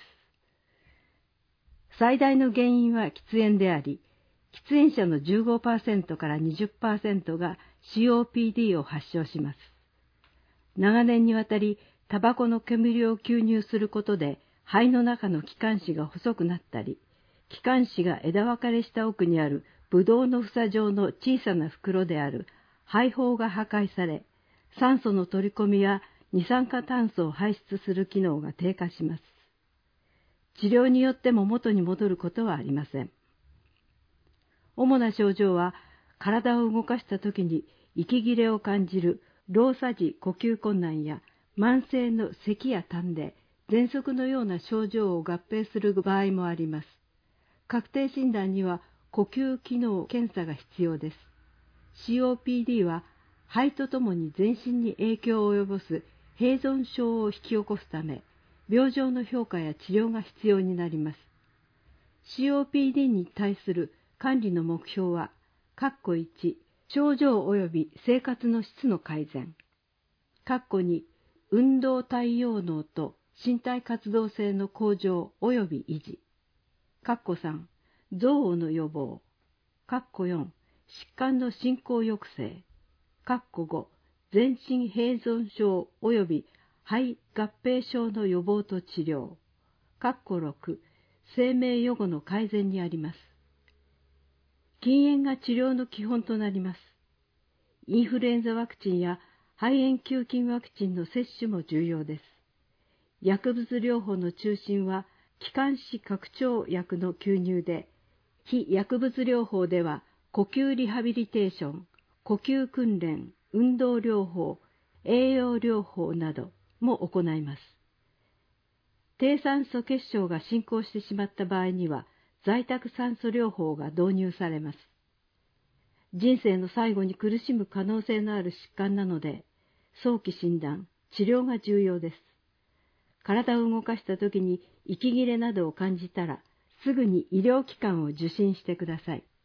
最大の原因は喫煙であり、喫煙者の 15% から 20% が COPD を発症します。長年にわたり、タバコの煙を吸入することで、肺の中の気管支が細くなったり、気管支が枝分かれした奥にあるブドウの房状の小さな袋である肺胞が破壊され、酸素の取り込みや二酸化炭素を排出する機能が低下します。治療によっても元に戻ることはありません。主な症状は、体を動かしたときに息切れを感じる労作時呼吸困難や慢性の咳や痰で、喘息のような症状を合併する場合もあります。確定診断には呼吸機能検査が必要です。COPD は肺とともに全身に影響を及ぼす併存症を引き起こすため、病状の評価や治療が必要になります。COPD に対する管理の目標は、1、症状及び生活の質の改善。2、運動対応能と身体活動性の向上及び維持。3、増悪の予防。4、疾患の進行抑制。5、全身併存症及び肺合併症の予防と治療。6、生命予後の改善にあります。禁煙が治療の基本となります。インフルエンザワクチンや肺炎球菌ワクチンの接種も重要です。薬物療法の中心は気管支拡張薬の吸入で、非薬物療法では呼吸リハビリテーション、呼吸訓練、運動療法、栄養療法なども行います。低酸素血症が進行してしまった場合には、在宅酸素療法が導入されます。人生の最後に苦しむ可能性のある疾患なので、早期診断、治療が重要です。 体を動かしたときに息切れなどを感じたら、すぐに医療機関を受診してください。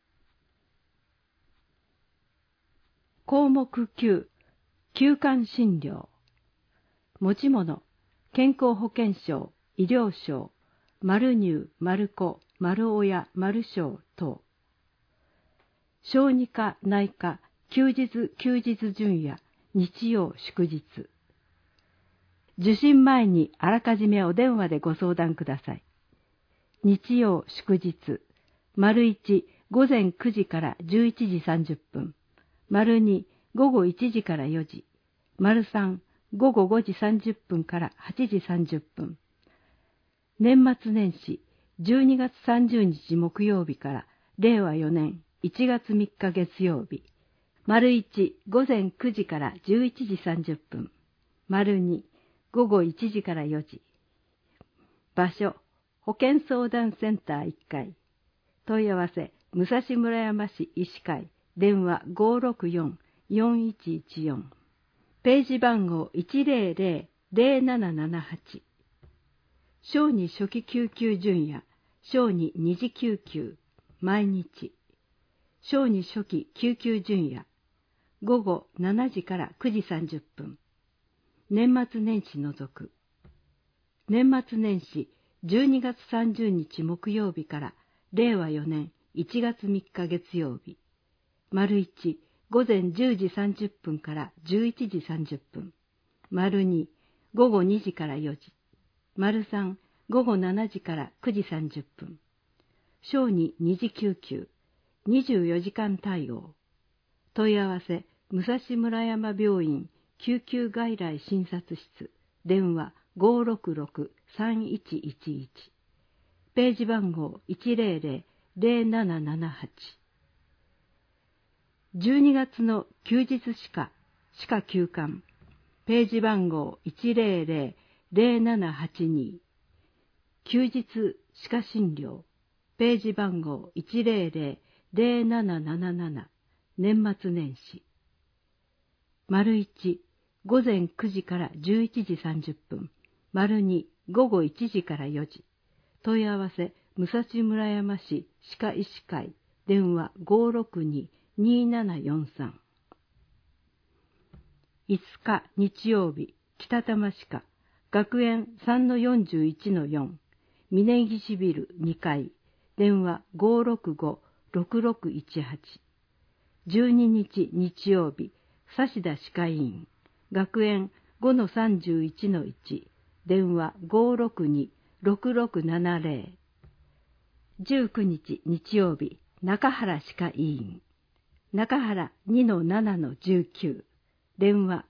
項目9、休館診療。持ち物、健康保険証、医療証、丸入、丸子、丸親、丸小等。小児科、内科、休日準夜、日曜、祝日。受診前にあらかじめお電話でご相談ください。日曜、祝日。丸1、午前9時から11時30分。丸2、午後1時から4時。丸3、午後5時30分から8時30分。年末年始、12月30日木曜日から令和4年1月3日月曜日。丸1、午前9時から11時30分。丸2、午後1時から4時。場所、保健相談センター1階。問い合わせ、武蔵村山市医師会。電話 564-4114。ページ番号 100-0778。小児初期救急準夜、小児二次救急、毎日。小児初期救急準夜、午後7時から9時30分。年末年始除く。年末年始12月30日木曜日から令和4年1月3日月曜日。丸1、午前10時30分から11時30分。丸2、午後2時から4時。丸3、午後7時から9時30分。小児二次救急、24時間対応。問い合わせ、武蔵村山病院救急外来診察室。電話 566-3111。ページ番号 100-0778。12月の休日歯科休館。ページ番号 100-0782。休日歯科診療。ページ番号 100-0777。年末年始。丸1、午前9時から11時30分。丸2、午後1時から4時。問い合わせ、武蔵村山市歯科医師会。電話 562-2743。5日日曜日、北多摩歯科。学園 3-41-4。峯岸ビル2階。電話 565-6618。12日日曜日、指田歯科医院。学園 5-31-1。電話 562-6670。19日日曜日、中原歯科医院。中原 2-7-19。電話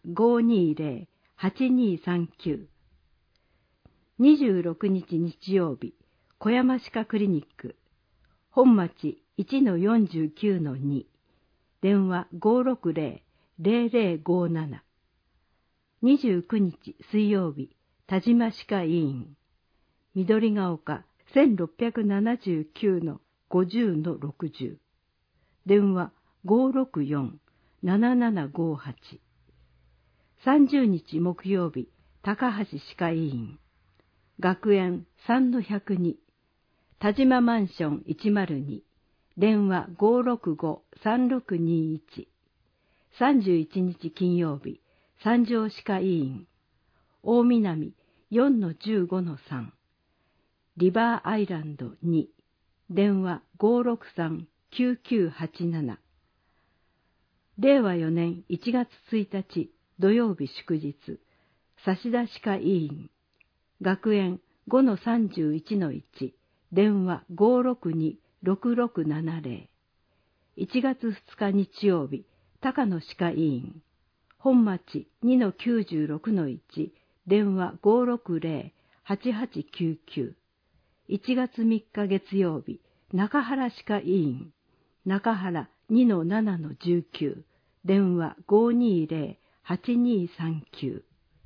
520-8239。26日日曜日、小山歯科クリニック。本町 1-49-2。電話 560-0057。29日水曜日、田島歯科医院。緑が丘 1679-50-60。電話 564-7758。30日木曜日、高橋歯科医院。学園 3-102。田島マンション102。電話 565-3621。31日金曜日、三条歯科医院。大南 4-15-3。リバーアイランド2。電話 563-9987。令和4年1月1日土曜日祝日、指田歯科医院。学園 5-31-1。電話 562-6670。1月2日日曜日、高野歯科医院。本町 2-96-1。電話 560-8899。1月3日月曜日、中原歯科医院。中原 2-7-19。電話 520-8239。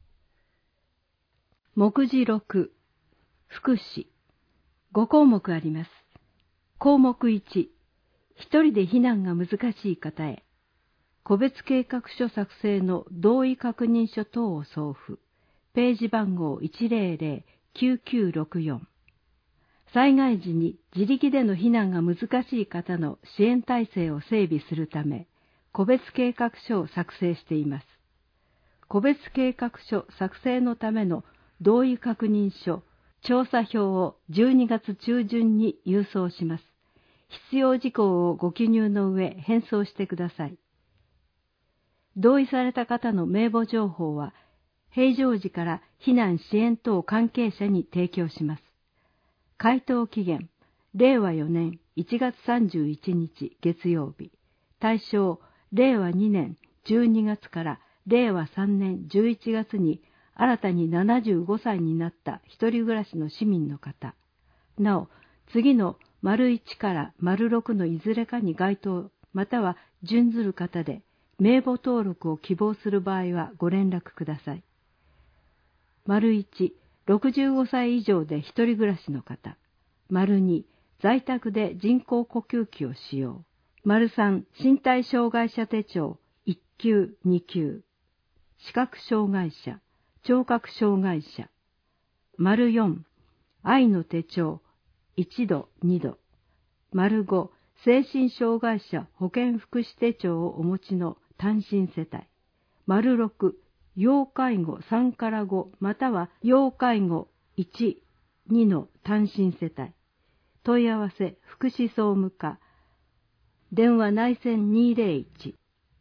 目次6、福祉。5項目あります。項目1、一人で避難が難しい方へ、個別計画書作成の同意確認書等を送付。 ページ番号 100-9964。災害時に自力での避難が難しい方の支援体制を整備するため、個別計画書を作成しています。個別計画書作成のための同意確認書、調査票を12月中旬に郵送します。必要事項をご記入の上、返送してください。同意された方の名簿情報は、平常時から避難支援等関係者に提供します。回答期限、令和4年1月31日月曜日。対象、令和2年12月から令和3年11月に新たに75歳になった一人暮らしの市民の方。なお、次の①から⑥のいずれかに該当または準ずる方で名簿登録を希望する場合はご連絡ください。①、65歳以上で一人暮らしの方。②、在宅で人工呼吸器を使用。③、身体障害者手帳1級2級。視覚障害者、聴覚障害者。�4、愛の手帳1度2度。�5、精神障害者保健福祉手帳をお持ちの単身世帯。⑥、要介護3から5または要介護1、2の単身世帯。問い合わせ福祉総務課。電話内線201。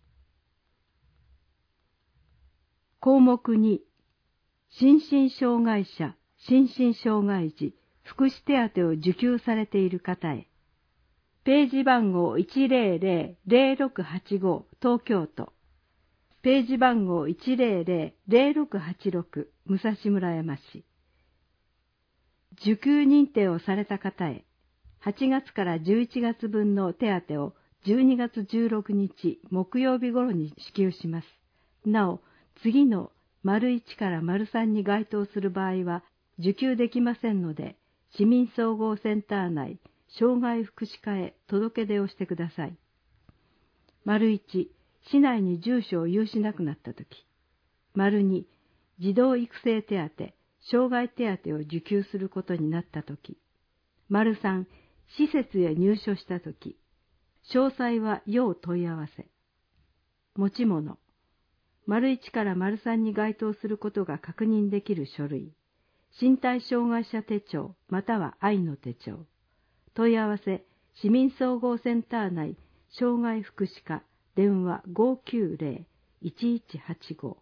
項目2、心身障害者、心身障害児、福祉手当を受給されている方へ。ページ番号 100-0685 東京都。ページ番号 100-0686 武蔵村山市。受給認定をされた方へ、8月から11月分の手当を12月16日木曜日頃に支給します。なお、次の①から③に該当する場合は受給できませんので、市民総合センター内障害福祉課へ届け出をしてください。①、市内に住所を有しなくなったとき。②、児童育成手当、障害手当を受給することになったとき。③、施設へ入所したとき。詳細は要問い合わせ。持ち物。①から③に該当することが確認できる書類。身体障害者手帳または愛の手帳。問い合わせ、市民総合センター内障害福祉課、電話 590-1185。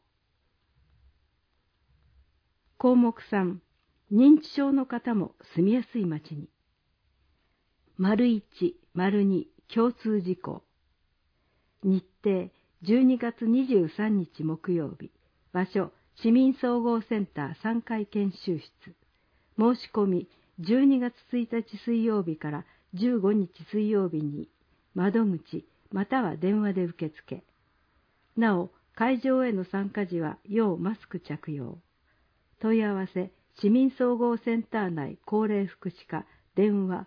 項目3、認知症の方も住みやすい街に。①、②、共通事項。日程、12月23日木曜日。場所、市民総合センター3階研修室。申し込み、12月1日水曜日から15日水曜日に、窓口または電話で受付。なお、会場への参加時は要マスク着用。問い合わせ、市民総合センター内高齢福祉課、電話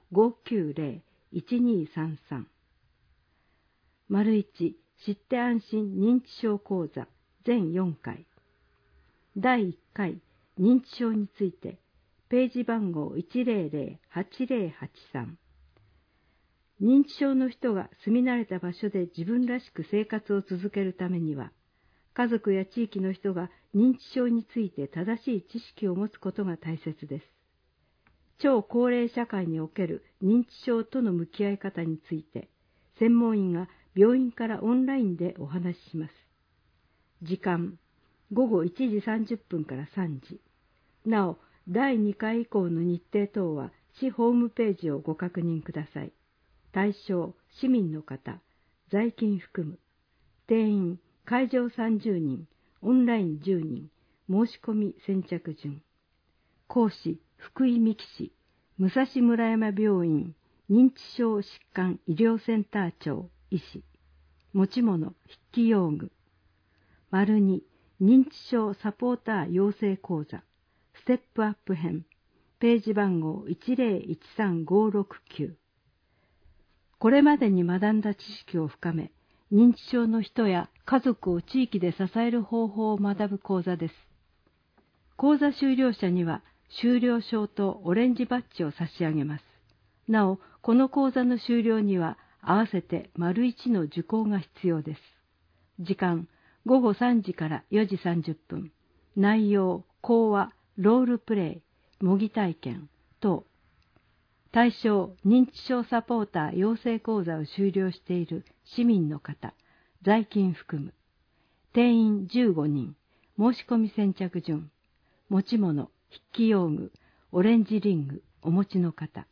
590-1233。①、知って安心認知症講座全4回。第1回、認知症について、ページ番号 100-8083。認知症の人が住み慣れた場所で自分らしく生活を続けるためには、家族や地域の人が認知症について正しい知識を持つことが大切です。超高齢社会における認知症との向き合い方について、専門医が病院からオンラインでお話しします。時間、午後1時30分から3時。なお、第2回以降の日程等は市ホームページをご確認ください。対象、市民の方、在勤含む。定員、会場30人、オンライン10人、申し込み先着順。講師、福井美希氏、武蔵村山病院、認知症疾患医療センター長、医師。持ち物、筆記用具。②、認知症サポーター養成講座、ステップアップ編、ページ番号 1013569。これまでに学んだ知識を深め、認知症の人や家族を地域で支える方法を学ぶ講座です。 講座修了者には修了証とオレンジバッジを差し上げます。なお、この講座の修了には合わせて丸1の受講が必要です。時間、午後3時から4時30分。内容、講話、ロールプレイ、模擬体験等。対象、認知症サポーター養成講座を修了している市民の方、在勤含む。定員15人、申し込み先着順。持ち物、筆記用具、オレンジリング、お持ちの方。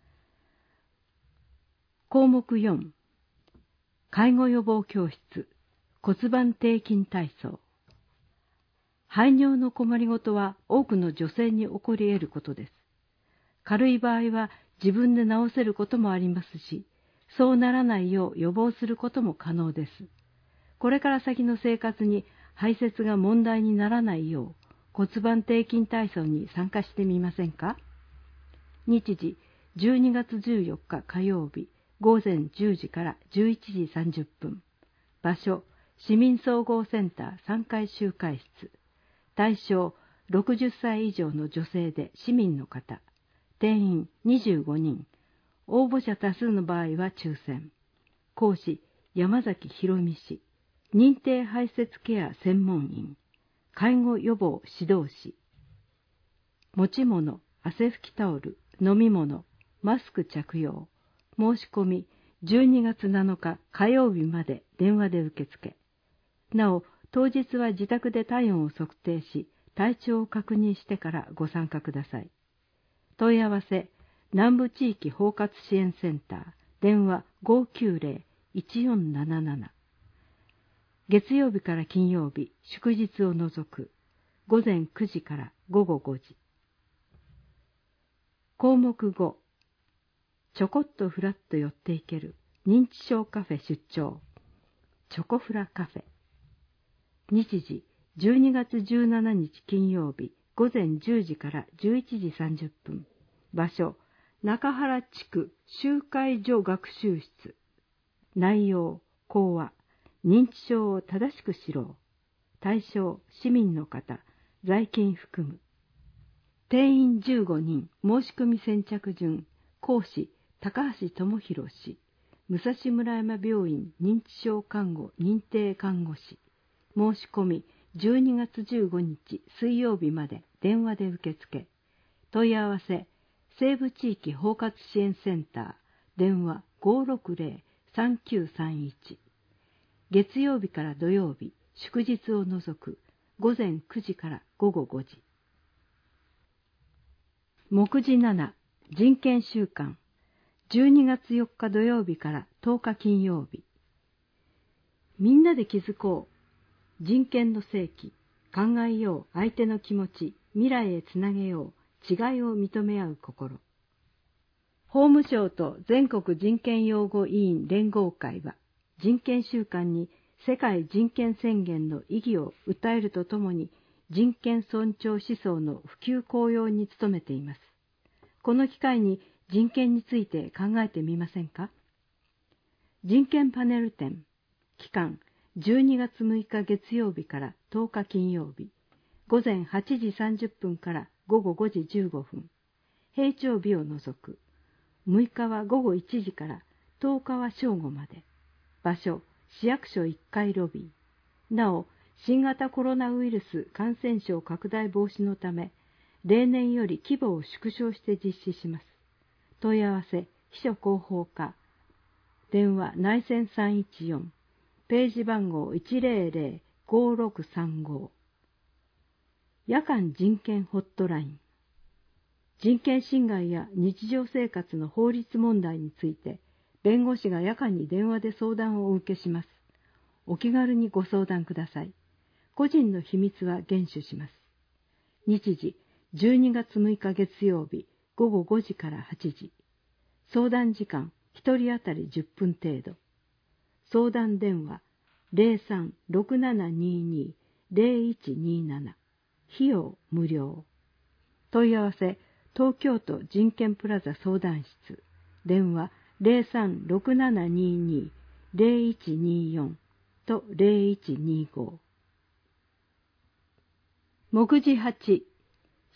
項目4、介護予防教室、骨盤底筋体操。排尿の困りごとは多くの女性に起こり得ることです。軽い場合は自分で治せることもありますし、そうならないよう予防することも可能です。これから先の生活に排泄が問題にならないよう、骨盤底筋体操に参加してみませんか？日時、12月14日火曜日、午前10時から11時30分。場所、市民総合センター3階集会室。対象、60歳以上の女性で市民の方。定員25人。応募者多数の場合は抽選。講師、山崎博美氏。認定排泄ケア専門員。介護予防指導士。持ち物、汗拭きタオル、飲み物、マスク着用。申し込み、12月7日火曜日まで電話で受付。なお、当日は自宅で体温を測定し、体調を確認してからご参加ください。問い合わせ、南部地域包括支援センター、電話 590-1477。月曜日から金曜日、祝日を除く、午前9時から午後5時。項目5、ちょこっとふらっと寄っていける認知症カフェ出張、チョコフラカフェ。日時、12月17日金曜日、午前10時から11時30分。場所、中原地区集会所学習室。内容、講話、認知症を正しく知ろう。対象、市民の方、在勤含む。定員15人、申し込み先着順。講師、高橋智博氏。武蔵村山病院認知症看護認定看護師。申し込み、12月15日水曜日まで電話で受付。問い合わせ、西部地域包括支援センター、電話 560-3931。月曜日から土曜日、祝日を除く、午前9時から午後5時。目次7、人権週間。12月4日土曜日から10日金曜日。みんなで気づこう。人権の正規。考えよう相手の気持ち。未来へつなげよう。違いを認め合う心。法務省と全国人権擁護委員連合会は、人権週間に世界人権宣言の意義を訴えるとともに、人権尊重思想の普及公用に努めています。この機会に人権について考えてみませんか？人権パネル展、期間12月6日月曜日から10日金曜日、午前8時30分から午後5時15分、平常日を除く、6日は午後1時から10日は正午まで、場所、市役所1階ロビー。なお、新型コロナウイルス感染症拡大防止のため、例年より規模を縮小して実施します。問い合わせ、秘書広報課。電話内線314。ページ番号 100-5635。夜間人権ホットライン。人権侵害や日常生活の法律問題について、弁護士が夜間に電話で相談をお受けします。お気軽にご相談ください。個人の秘密は厳守します。日時、12月6日月曜日、午後5時から8時。相談時間、1人当たり10分程度。相談電話、03-6722-0127。費用無料。問い合わせ、東京都人権プラザ相談室。電話、03-6722-0124と0125。目次8、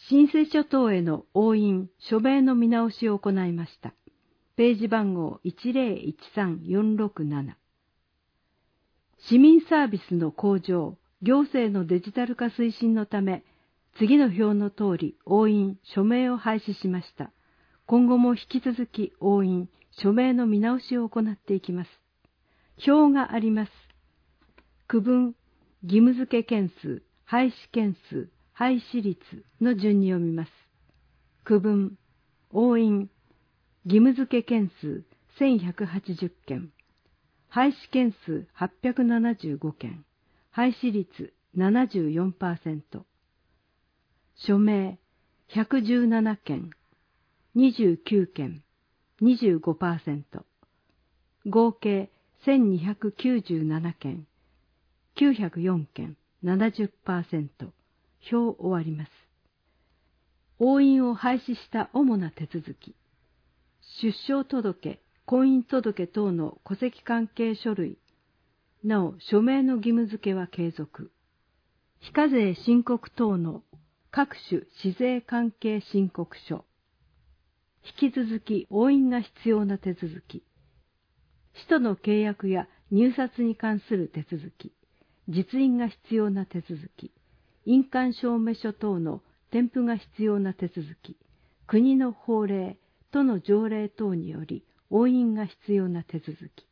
申請書等への押印、署名の見直しを行いました。ページ番号1013467。市民サービスの向上、行政のデジタル化推進のため、次の表の通り押印、署名を廃止しました。今後も引き続き押印、署名の見直しを行っていきます。表があります。区分、義務付け件数、廃止件数、廃止率の順に読みます。区分、押印、義務付け件数1180件、廃止件数875件、廃止率 74%、署名117件、29件、25%、合計1297件、904件、70%、表終わります。押印を廃止した主な手続き、出生届、婚姻届等の戸籍関係書類、なお署名の義務付けは継続。非課税申告等の各種市税関係申告書、引き続き押印が必要な手続き、使途の契約や入札に関する手続き、実印が必要な手続き、印鑑証明書等の添付が必要な手続き、国の法令、都の条例等により押印が必要な手続き。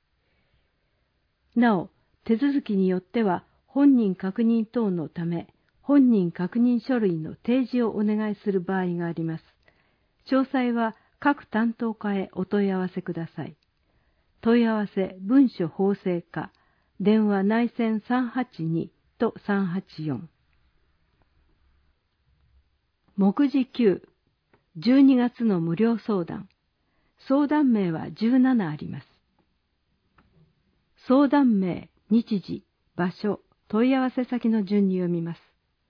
なお、手続きによっては本人確認等のため、本人確認書類の提示をお願いする場合があります。詳細は各担当課へお問い合わせください。問い合わせ文書法制課、電話内線382と384。目次9、12月の無料相談。相談名は17あります。相談名、日時、場所、問い合わせ先の順に読みます。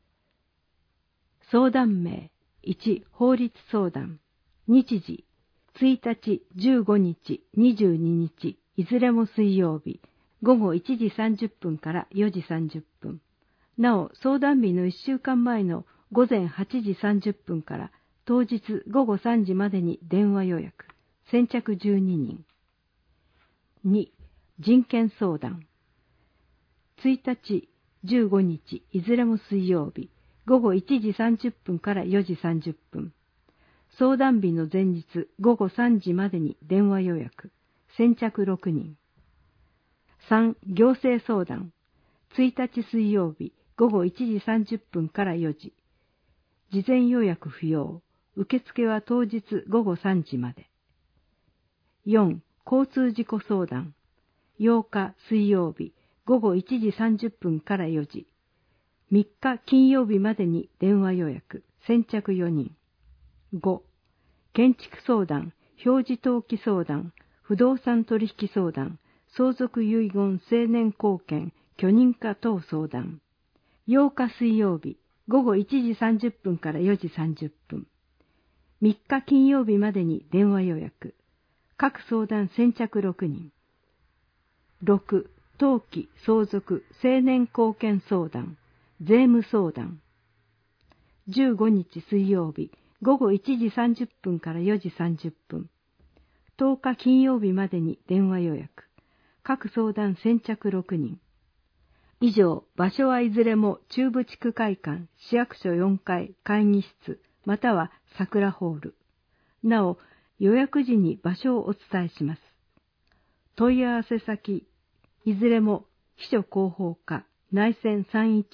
相談名、1、法律相談。日時、1日、15日、22日、いずれも水曜日、午後1時30分から4時30分。なお、相談日の1週間前の午前8時30分から当日午後3時までに電話予約。先着12人。2、人権相談。1日、15日、いずれも水曜日、午後1時30分から4時30分。相談日の前日午後3時までに電話予約。先着6人。3、行政相談。1日水曜日、午後1時30分から4時。事前予約不要。受付は当日午後3時まで。4、交通事故相談。8日水曜日、午後1時30分から4時。3日金曜日までに電話予約。先着4人。5、建築相談、表示登記相談、不動産取引相談、相続遺言成年後見、許認可等相談。8日水曜日、午後1時30分から4時30分。3日金曜日までに電話予約。各相談先着6人。6、登記、相続、成年後見相談、税務相談。15日水曜日、午後1時30分から4時30分。10日金曜日までに電話予約。各相談先着6人。以上、場所はいずれも中部地区会館、市役所4階会議室、または桜ホール。なお、予約時に場所をお伝えします。問い合わせ先、いずれも秘書広報課、内線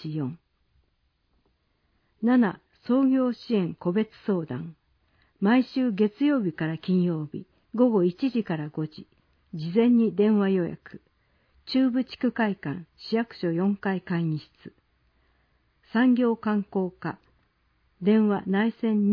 314。7、創業支援個別相談。毎週月曜日から金曜日、午後1時から5時、事前に電話予約。中部地区会館、市役所4階会議室。産業観光課、電話内線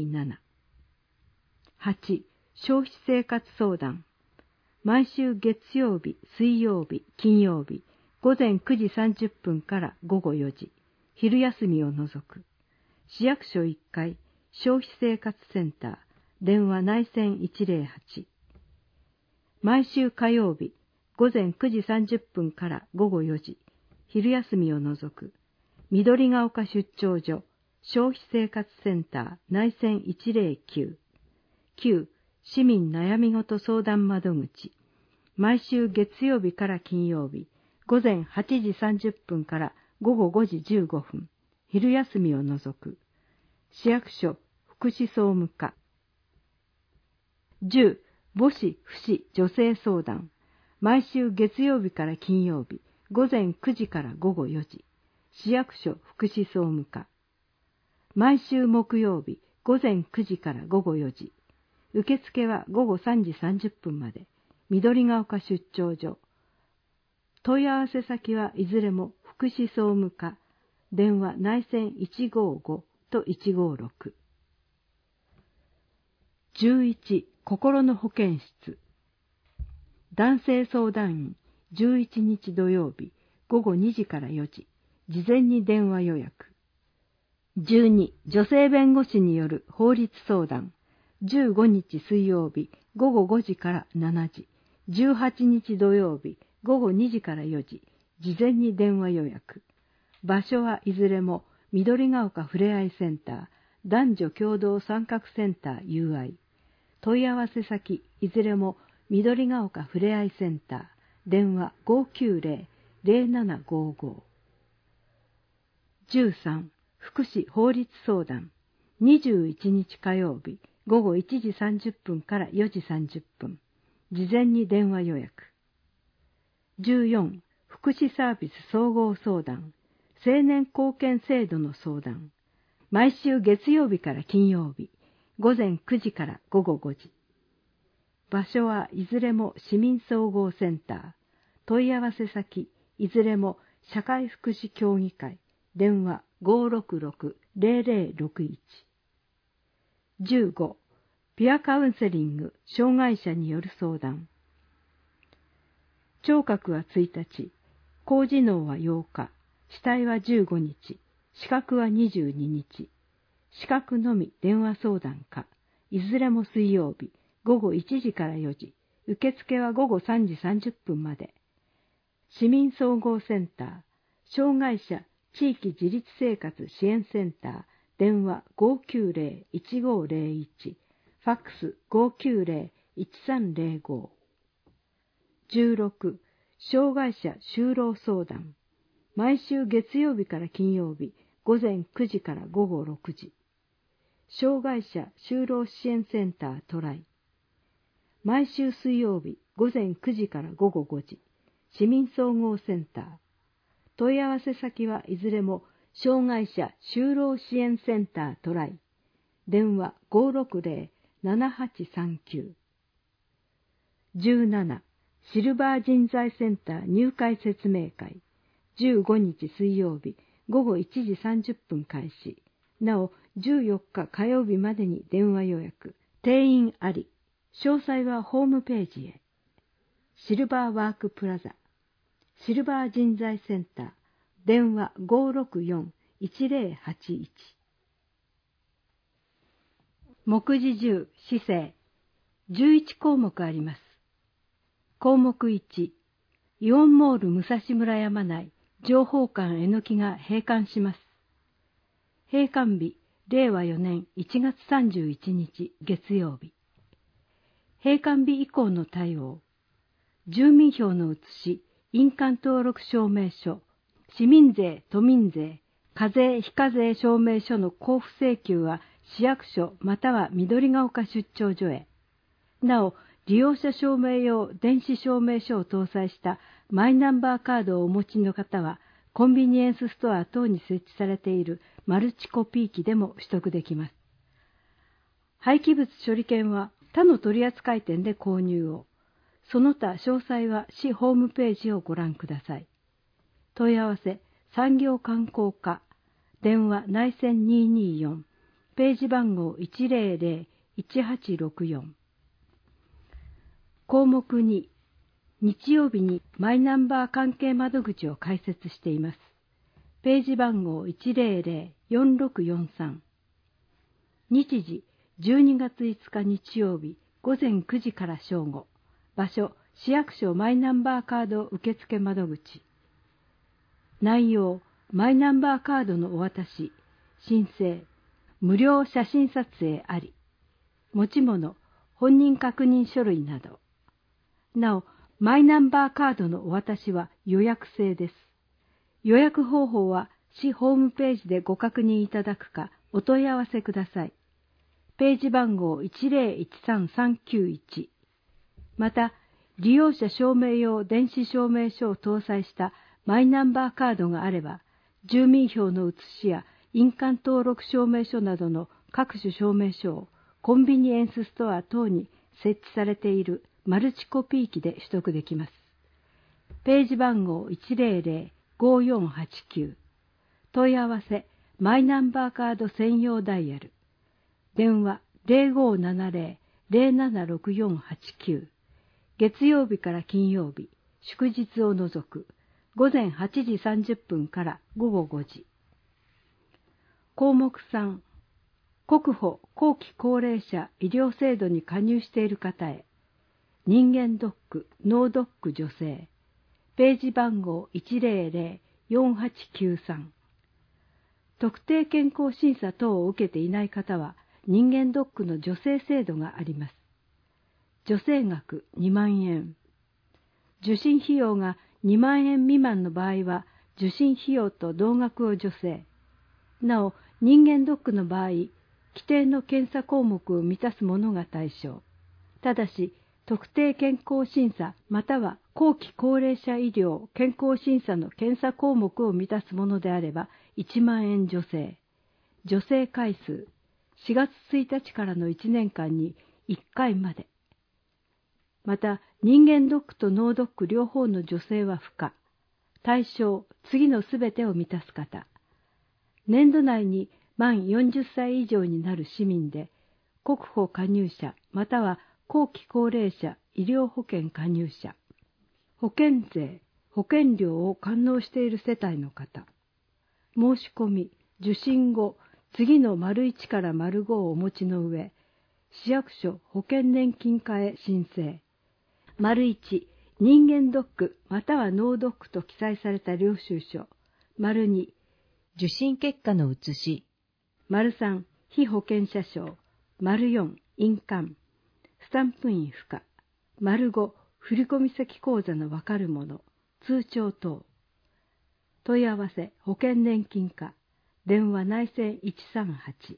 227。8、消費生活相談。毎週月曜日、水曜日、金曜日、午前9時30分から午後4時、昼休みを除く。市役所1階、消費生活センター、電話内線108。毎週火曜日、午前9時30分から午後4時、昼休みを除く。緑ヶ丘出張所、 消費生活センター内線109、9、市民悩みごと相談窓口、毎週月曜日から金曜日、午前8時30分から午後5時15分、昼休みを除く。市役所福祉総務課。10、母子父子女性相談、毎週月曜日から金曜日、午前9時から午後4時、市役所福祉総務課。毎週木曜日、午前9時から午後4時、受付は午後3時30分まで、緑が丘出張所。問い合わせ先はいずれも福祉総務課、電話内線155と156。11、心の保健室。男性相談員、11日土曜日、午後2時から4時、事前に電話予約。12、女性弁護士による法律相談、15日水曜日、午後5時から7時、18日土曜日、午後2時から4時、事前に電話予約。場所はいずれも緑が丘ふれあいセンター、男女共同参画センター UI。問い合わせ先いずれも緑が丘ふれあいセンター、電話 590-0755。13、福祉法律相談、21日火曜日、午後1時30分から4時30分、事前に電話予約。14、福祉サービス総合相談、青年貢献制度の相談、毎週月曜日から金曜日、午前9時から午後5時。場所はいずれも市民総合センター、問い合わせ先いずれも社会福祉協議会、電話 566-0061。15、ピアカウンセリング障害者による相談。聴覚は1日、高次脳は8日、視体は15日、視覚は22日。視覚のみ電話相談か、いずれも水曜日、午後1時から4時、受付は午後3時30分まで。市民総合センター、障害者地域自立生活支援センター、電話 590-1501、ファックス 590-1305。16、障害者就労相談。毎週月曜日から金曜日、午前9時から午後6時。障害者就労支援センタートライ。毎週水曜日、午前9時から午後5時。市民総合センター。問い合わせ先はいずれも、障害者就労支援センタートライ。電話 560-7839。17、シルバー人材センター入会説明会。15日水曜日、午後1時30分開始。なお、14日火曜日までに電話予約。定員あり。詳細はホームページへ。シルバーワークプラザ。シルバー人材センター。電話 564-1081。目次10、市政。11項目あります。項目1、イオンモール武蔵村山内、情報館えのきが閉館します。閉館日、令和4年1月31日月曜日。閉館日以降の対応。住民票の写し、印鑑登録証明書、市民税、都民税、課税非課税証明書の交付請求は市役所または緑が丘出張所へ。なお、利用者証明用電子証明書を搭載したマイナンバーカードをお持ちの方は、コンビニエンスストア等に設置されているマルチコピー機でも取得できます。廃棄物処理券は他の取扱店で購入を。その他詳細は市ホームページをご覧ください。問い合わせ、産業観光課、電話内線224、ページ番号 100-1864。項目2、日曜日にマイナンバー関係窓口を開設しています。ページ番号 100-4643。日時、12月5日日曜日、午前9時から正午。場所、市役所マイナンバーカード受付窓口。内容、マイナンバーカードのお渡し、 申請、無料写真撮影あり、持ち物、本人確認書類など。なお、マイナンバーカードのお渡しは予約制です。予約方法は市ホームページでご確認いただくかお問い合わせください。ページ番号 1013391。また、利用者証明用電子証明書を搭載したマイナンバーカードがあれば、住民票の写しや印鑑登録証明書などの各種証明書をコンビニエンスストア等に設置されているマルチコピー機で取得できます。ページ番号 100-5489。問い合わせ、マイナンバーカード専用ダイヤル。電話 0570-076489。月曜日から金曜日、祝日を除く、午前8時30分から午後5時。項目3、国保後期高齢者医療制度に加入している方へ、人間ドック、脳ドック助成、ページ番号 100-4893。特定健康審査等を受けていない方は、人間ドックの助成制度があります。助成額2万円。受診費用が2万円未満の場合は、受診費用と同額を助成。なお、人間ドックの場合、規定の検査項目を満たすものが対象。ただし、特定健康審査または後期高齢者医療健康審査の検査項目を満たすものであれば1万円助成。助成回数、4月1日からの1年間に1回まで。また、人間ドックと脳ドック両方の助成は不可。対象、次のすべてを満たす方。年度内に満40歳以上になる市民で、国保加入者または後期高齢者医療保険加入者。保険税、保険料を完納している世帯の方。申し込み、受診後、次の丸1から丸5をお持ちの上、市役所保険年金課へ申請。丸1、人間ドックまたは脳ドックと記載された領収書。丸2、 受診結果の写し。 丸3、被保険者証。丸4、印鑑。スタンプ印不可。丸5、振込先口座のわかるもの。通帳等。問い合わせ、保険年金課。電話内線138。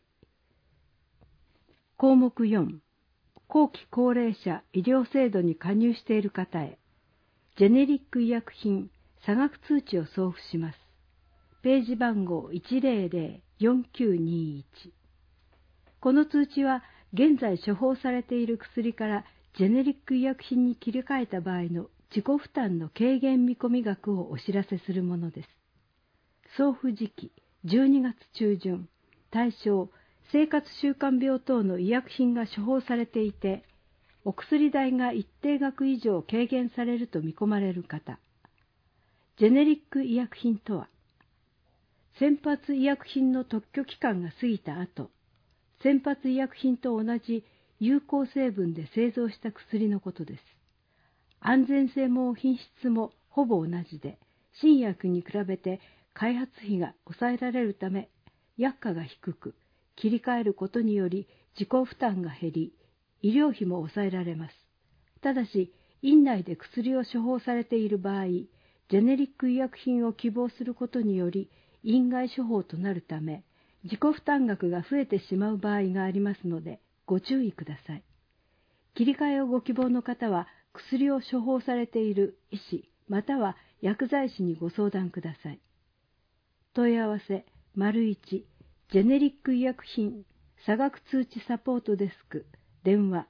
項目4、後期高齢者医療制度に加入している方へ、ジェネリック医薬品差額通知を送付します。ページ番号 100-4921。この通知は、現在処方されている薬からジェネリック医薬品に切り替えた場合の自己負担の軽減見込み額をお知らせするものです。送付時期、12月中旬。対象、生活習慣病等の医薬品が処方されていて、お薬代が一定額以上軽減されると見込まれる方。ジェネリック医薬品とは、先発医薬品の特許期間が過ぎた後、先発医薬品と同じ有効成分で製造した薬のことです。安全性も品質もほぼ同じで、新薬に比べて開発費が抑えられるため、薬価が低く、切り替えることにより自己負担が減り、医療費も抑えられます。ただし、院内で薬を処方されている場合、ジェネリック医薬品を希望することにより、院外処方となるため、自己負担額が増えてしまう場合がありますので、ご注意ください。切り替えをご希望の方は、薬を処方されている医師、または薬剤師にご相談ください。問い合わせ、1、ジェネリック医薬品差額通知サポートデスク、電話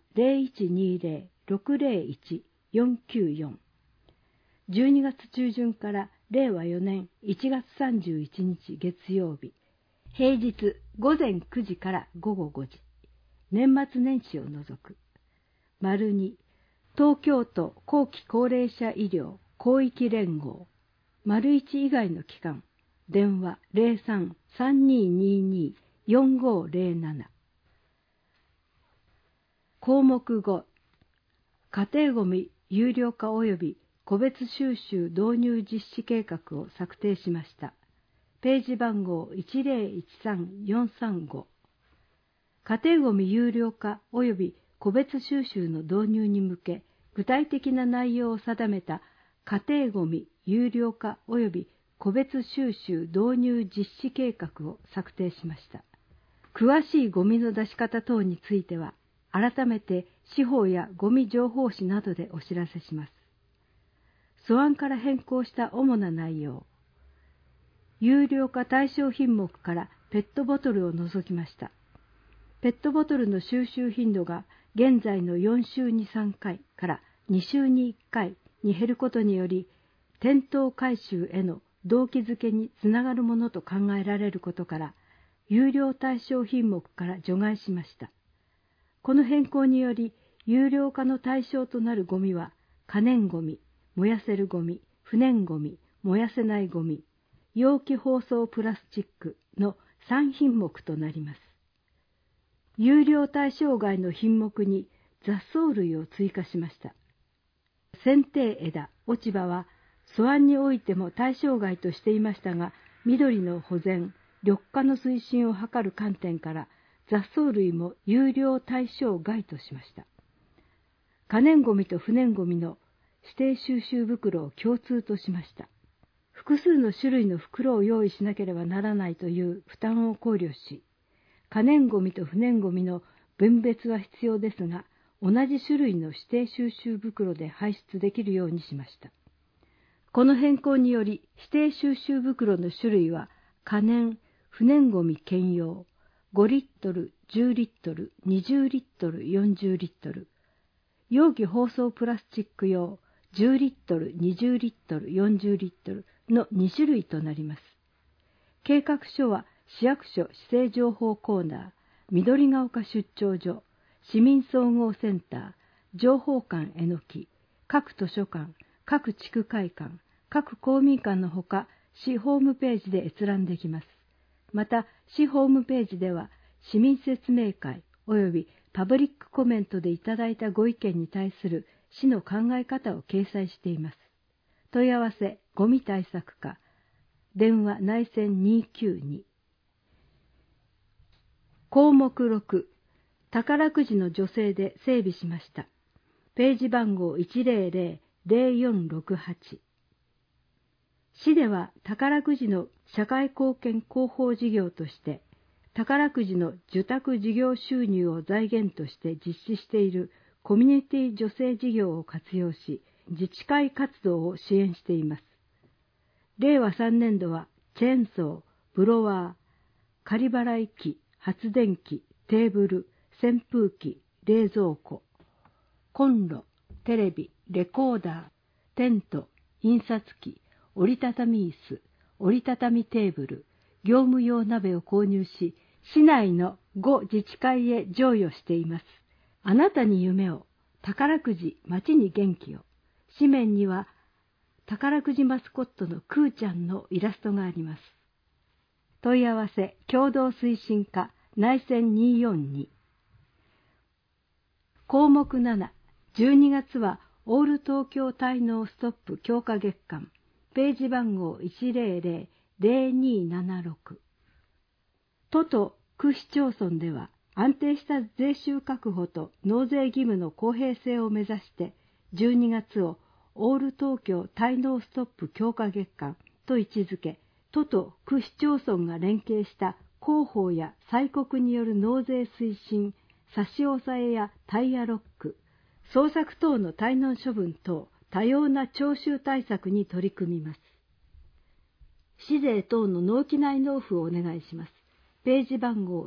0120-601-494。12月中旬から令和4年1月31日月曜日、平日午前9時から午後5時、年末年始を除く。2、東京都後期高齢者医療広域連合。1以外の期間、電話 03-3222-4507。項目5、家庭ごみ有料化及び個別収集導入実施計画を策定しました。 ページ番号1013435。家庭ごみ有料化及び個別収集の導入に向け、具体的な内容を定めた家庭ごみ有料化及び個別収集導入実施計画を策定しました。詳しいゴミの出し方等については、改めて司法やゴミ情報誌などでお知らせします。素案から変更した主な内容。有料化対象品目からペットボトルを除きました。ペットボトルの収集頻度が現在の4週に3回から2週に1回に減ることにより、店頭回収への動機づけにつながるものと考えられることから、有料対象品目から除外しました。この変更により、有料化の対象となるゴミは、可燃ゴミ、燃やせるゴミ、不燃ゴミ、燃やせないゴミ、容器包装プラスチックの3品目となります。有料対象外の品目に雑草類を追加しました。剪定枝、落ち葉は、素案においても対象外としていましたが、緑の保全、緑化の推進を図る観点から、雑草類も有料対象外としました。可燃ゴミと不燃ゴミの指定収集袋を共通としました。複数の種類の袋を用意しなければならないという負担を考慮し、可燃ゴミと不燃ゴミの分別は必要ですが、同じ種類の指定収集袋で排出できるようにしました。この変更により、指定収集袋の種類は、可燃、不燃ゴミ兼用、5リットル、10リットル、20リットル、40リットル、容器包装プラスチック用、10リットル、20リットル、40リットルの2種類となります。計画書は、市役所市政情報コーナー、緑ヶ丘出張所、市民総合センター、情報館えのき、各図書館、各地区会館、各公民館のほか、市ホームページで閲覧できます。また、市ホームページでは、市民説明会及びパブリックコメントでいただいたご意見に対する市の考え方を掲載しています。問い合わせ、ゴミ対策課、電話内線292。項目6、宝くじの助成で整備しました。ページ番号100-0468。市では宝くじの社会貢献広報事業として、宝くじの受託事業収入を財源として実施しているコミュニティ助成事業を活用し、自治会活動を支援しています。令和3年度は、チェーンソー、ブロワー、仮払い機、発電機、テーブル、扇風機、冷蔵庫、コンロ、テレビ、レコーダー、テント、印刷機、折りたたみ椅子、折りたたみテーブル、業務用鍋を購入し、市内の5自治会へ贈与しています。あなたに夢を、宝くじ、街に元気を。紙面には、宝くじマスコットのクーちゃんのイラストがあります。問い合わせ、共同推進課、内線242。項目7、12月は、オール東京滞納ストップ強化月間。ページ番号100-0276。都と区市町村では安定した税収確保と納税義務の公平性を目指して12月をオール東京滞納ストップ強化月間と位置づけ、都と区市町村が連携した広報や催告による納税推進、差し押さえやタイヤロック、捜索等の滞納処分等、多様な徴収対策に取り組みます。市税等の納期内納付をお願いします。ページ番号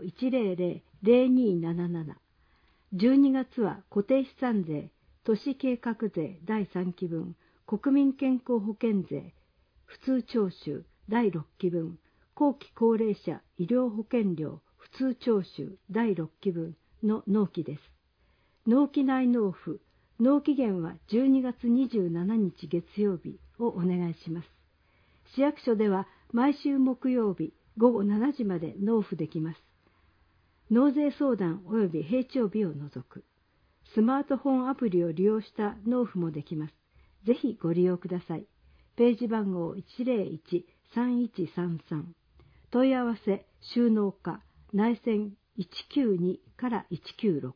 100-0277。12月は固定資産税、都市計画税第3期分、国民健康保険税、普通徴収第6期分、後期高齢者医療保険料普通徴収第6期分の納期です。納期内納付、納期限は12月27日月曜日をお願いします。市役所では毎週木曜日午後7時まで納付できます。納税相談及び平帳日を除く。スマートフォンアプリを利用した納付もできます。ぜひご利用ください。ページ番号101-3133。 問い合わせ収納課内線192から196。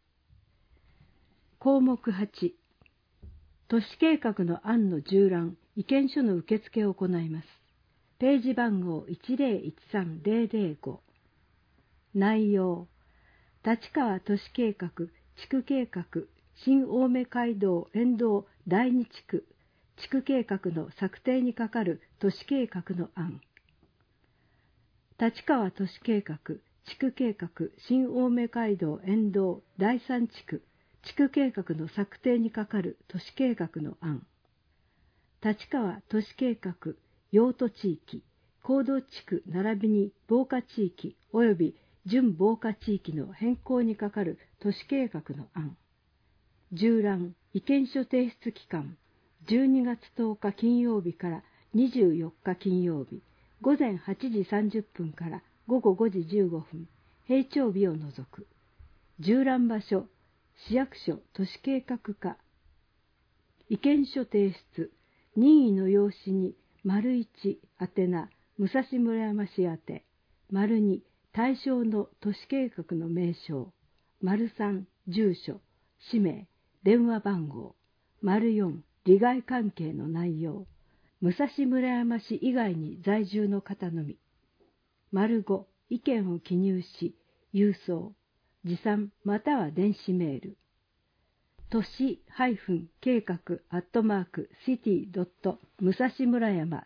項目8、都市計画の案の縦覧、意見書の受付を行います。ページ番号1013005。内容、立川都市計画、地区計画、新青梅街道沿道第2地区、地区計画の策定に係る都市計画の案。立川都市計画、地区計画、新青梅街道沿道第3地区、地区計画の策定に係る都市計画の案。立川都市計画、用途地域、行動地区並びに防火地域及び準防火地域の変更に係る都市計画の案。縦覧、意見書提出期間、12月10日金曜日から24日金曜日、午前8時30分から午後5時15分、平常日を除く。縦覧場所、市役所都市計画課。意見書提出、任意の用紙に、1、宛名、武蔵村山市宛て、2、対象の都市計画の名称、3、住所、氏名、電話番号、4、利害関係の内容、武蔵村山市以外に在住の方のみ、5、意見を記入し、郵送、持参または電子メール、都市計画@city. 武蔵村山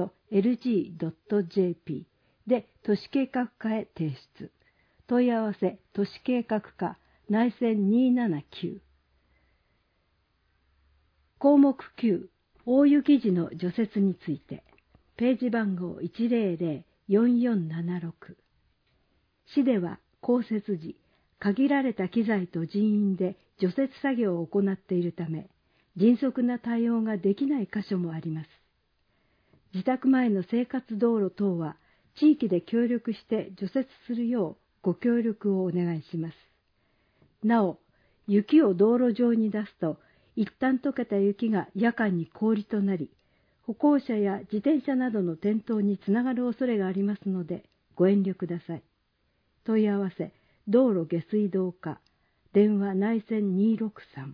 .lg.jp で都市計画課へ提出。問い合わせ都市計画課内線279。項目9、大雪時の除雪について。ページ番号1004476。市では降雪時、限られた機材と人員で除雪作業を行っているため、迅速な対応ができない箇所もあります。自宅前の生活道路等は、地域で協力して除雪するようご協力をお願いします。なお、雪を道路上に出すと、一旦溶けた雪が夜間に氷となり、歩行者や自転車などの転倒につながる恐れがありますので、ご遠慮ください。問い合わせ、道路下水道課、電話内線263。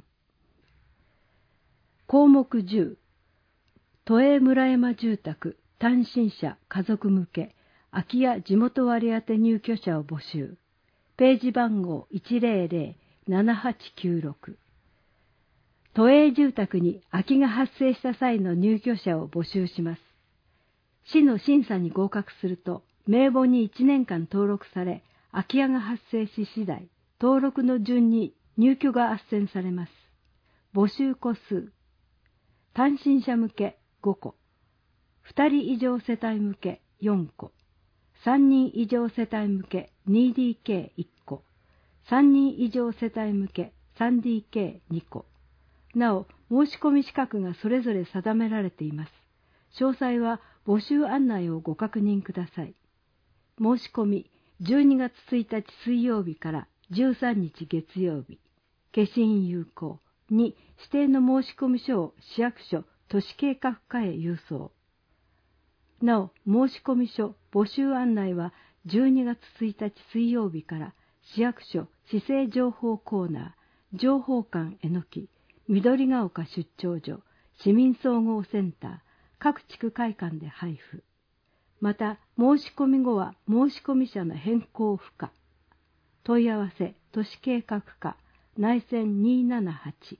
項目10、都営村山住宅単身者家族向け空き家地元割当入居者を募集。ページ番号100-7896。都営住宅に空きが発生した際の入居者を募集します。市の審査に合格すると、名簿に1年間登録され、空き家が発生し次第、登録の順に入居が斡旋されます。募集個数、単身者向け5個、2人以上世帯向け4個、3人以上世帯向け 2DK1 個、3人以上世帯向け 3DK2 個。なお、申し込み資格がそれぞれ定められています。詳細は募集案内をご確認ください。申し込み、12月1日水曜日から13日月曜日。消印有効。2、指定の申し込み書を市役所、都市計画課へ郵送。なお、申し込み書、募集案内は12月1日水曜日から市役所、市政情報コーナー、情報館えのき、緑が丘出張所、市民総合センター、各地区会館で配布。また、申し込み後は申し込み者の変更不可。問い合わせ、都市計画課、内線278。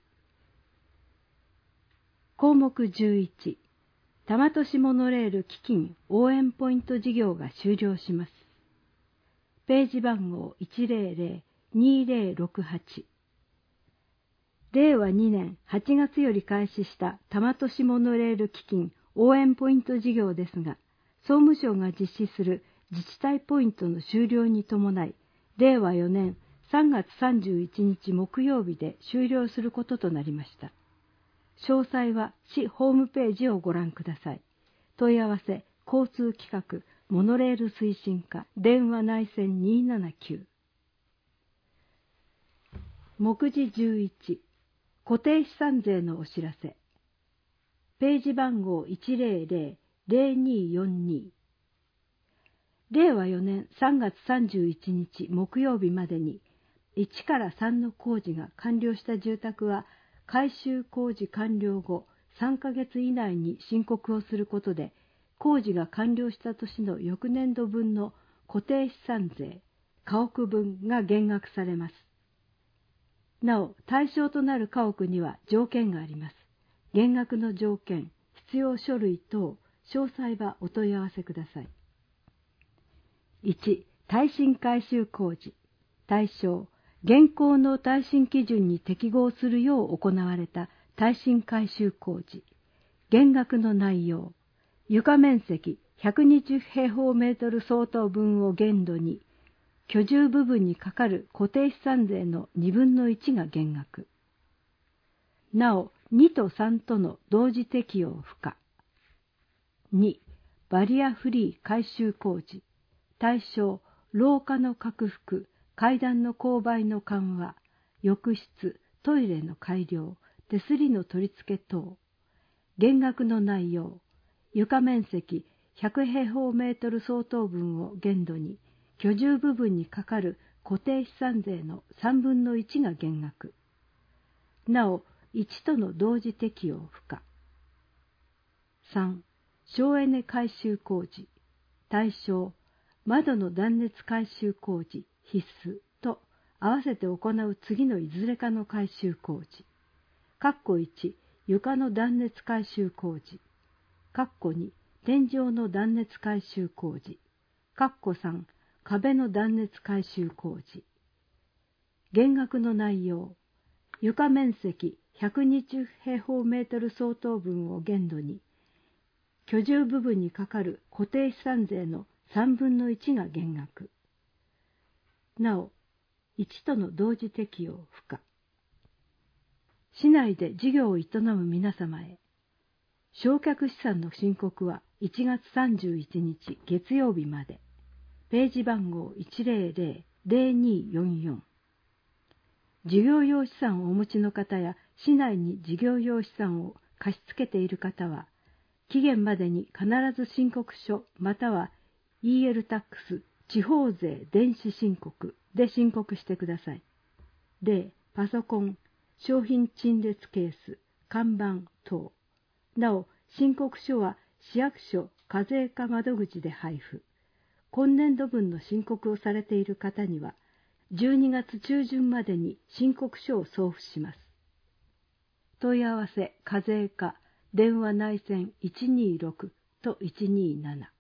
項目11、多摩都市モノレール基金応援ポイント事業が終了します。ページ番号100-2068。令和2年8月より開始した多摩都市モノレール基金応援ポイント事業ですが、総務省が実施する自治体ポイントの終了に伴い、令和4年3月31日木曜日で終了することとなりました。詳細は市ホームページをご覧ください。問い合わせ、交通企画、モノレール推進課、電話内線279。目次11、固定資産税のお知らせ。ページ番号100-0242。 令和4年3月31日木曜日までに1から3の工事が完了した住宅は、改修工事完了後3ヶ月以内に申告をすることで、工事が完了した年の翌年度分の固定資産税、家屋分が減額されます。なお、対象となる家屋には条件があります。減額の条件、必要書類等、詳細はお問い合わせください。1、耐震改修工事。対象、現行の耐震基準に適合するよう行われた耐震改修工事。減額の内容、床面積120平方メートル相当分を限度に、居住部分にかかる固定資産税の2分の1が減額。なお、2と3との同時適用不可。2、バリアフリー改修工事。対象、廊下の拡幅、階段の勾配の緩和、浴室、トイレの改良、手すりの取り付け等。減額の内容、床面積100平方メートル相当分を限度に、居住部分にかかる固定資産税の3分の1が減額。なお、1との同時適用不可。3、省エネ改修工事。対象、窓の断熱改修工事必須と合わせて行う次のいずれかの改修工事。1、床の断熱改修工事。2、天井の断熱改修工事。3、壁の断熱改修工事。減額の内容、床面積120平方メートル相当分を限度に、居住部分にかかる固定資産税の3分の1が減額。なお、1との同時適用不可。市内で事業を営む皆様へ、償却資産の申告は1月31日月曜日まで。ページ番号 100-0244。事業用資産をお持ちの方や市内に事業用資産を貸し付けている方は、期限までに必ず申告書または EL タックス地方税電子申告で申告してください。例、パソコン、商品陳列ケース、看板等。なお、申告書は市役所課税課窓口で配布。今年度分の申告をされている方には、12月中旬までに申告書を送付します。問い合わせ課税課電話内線126と127。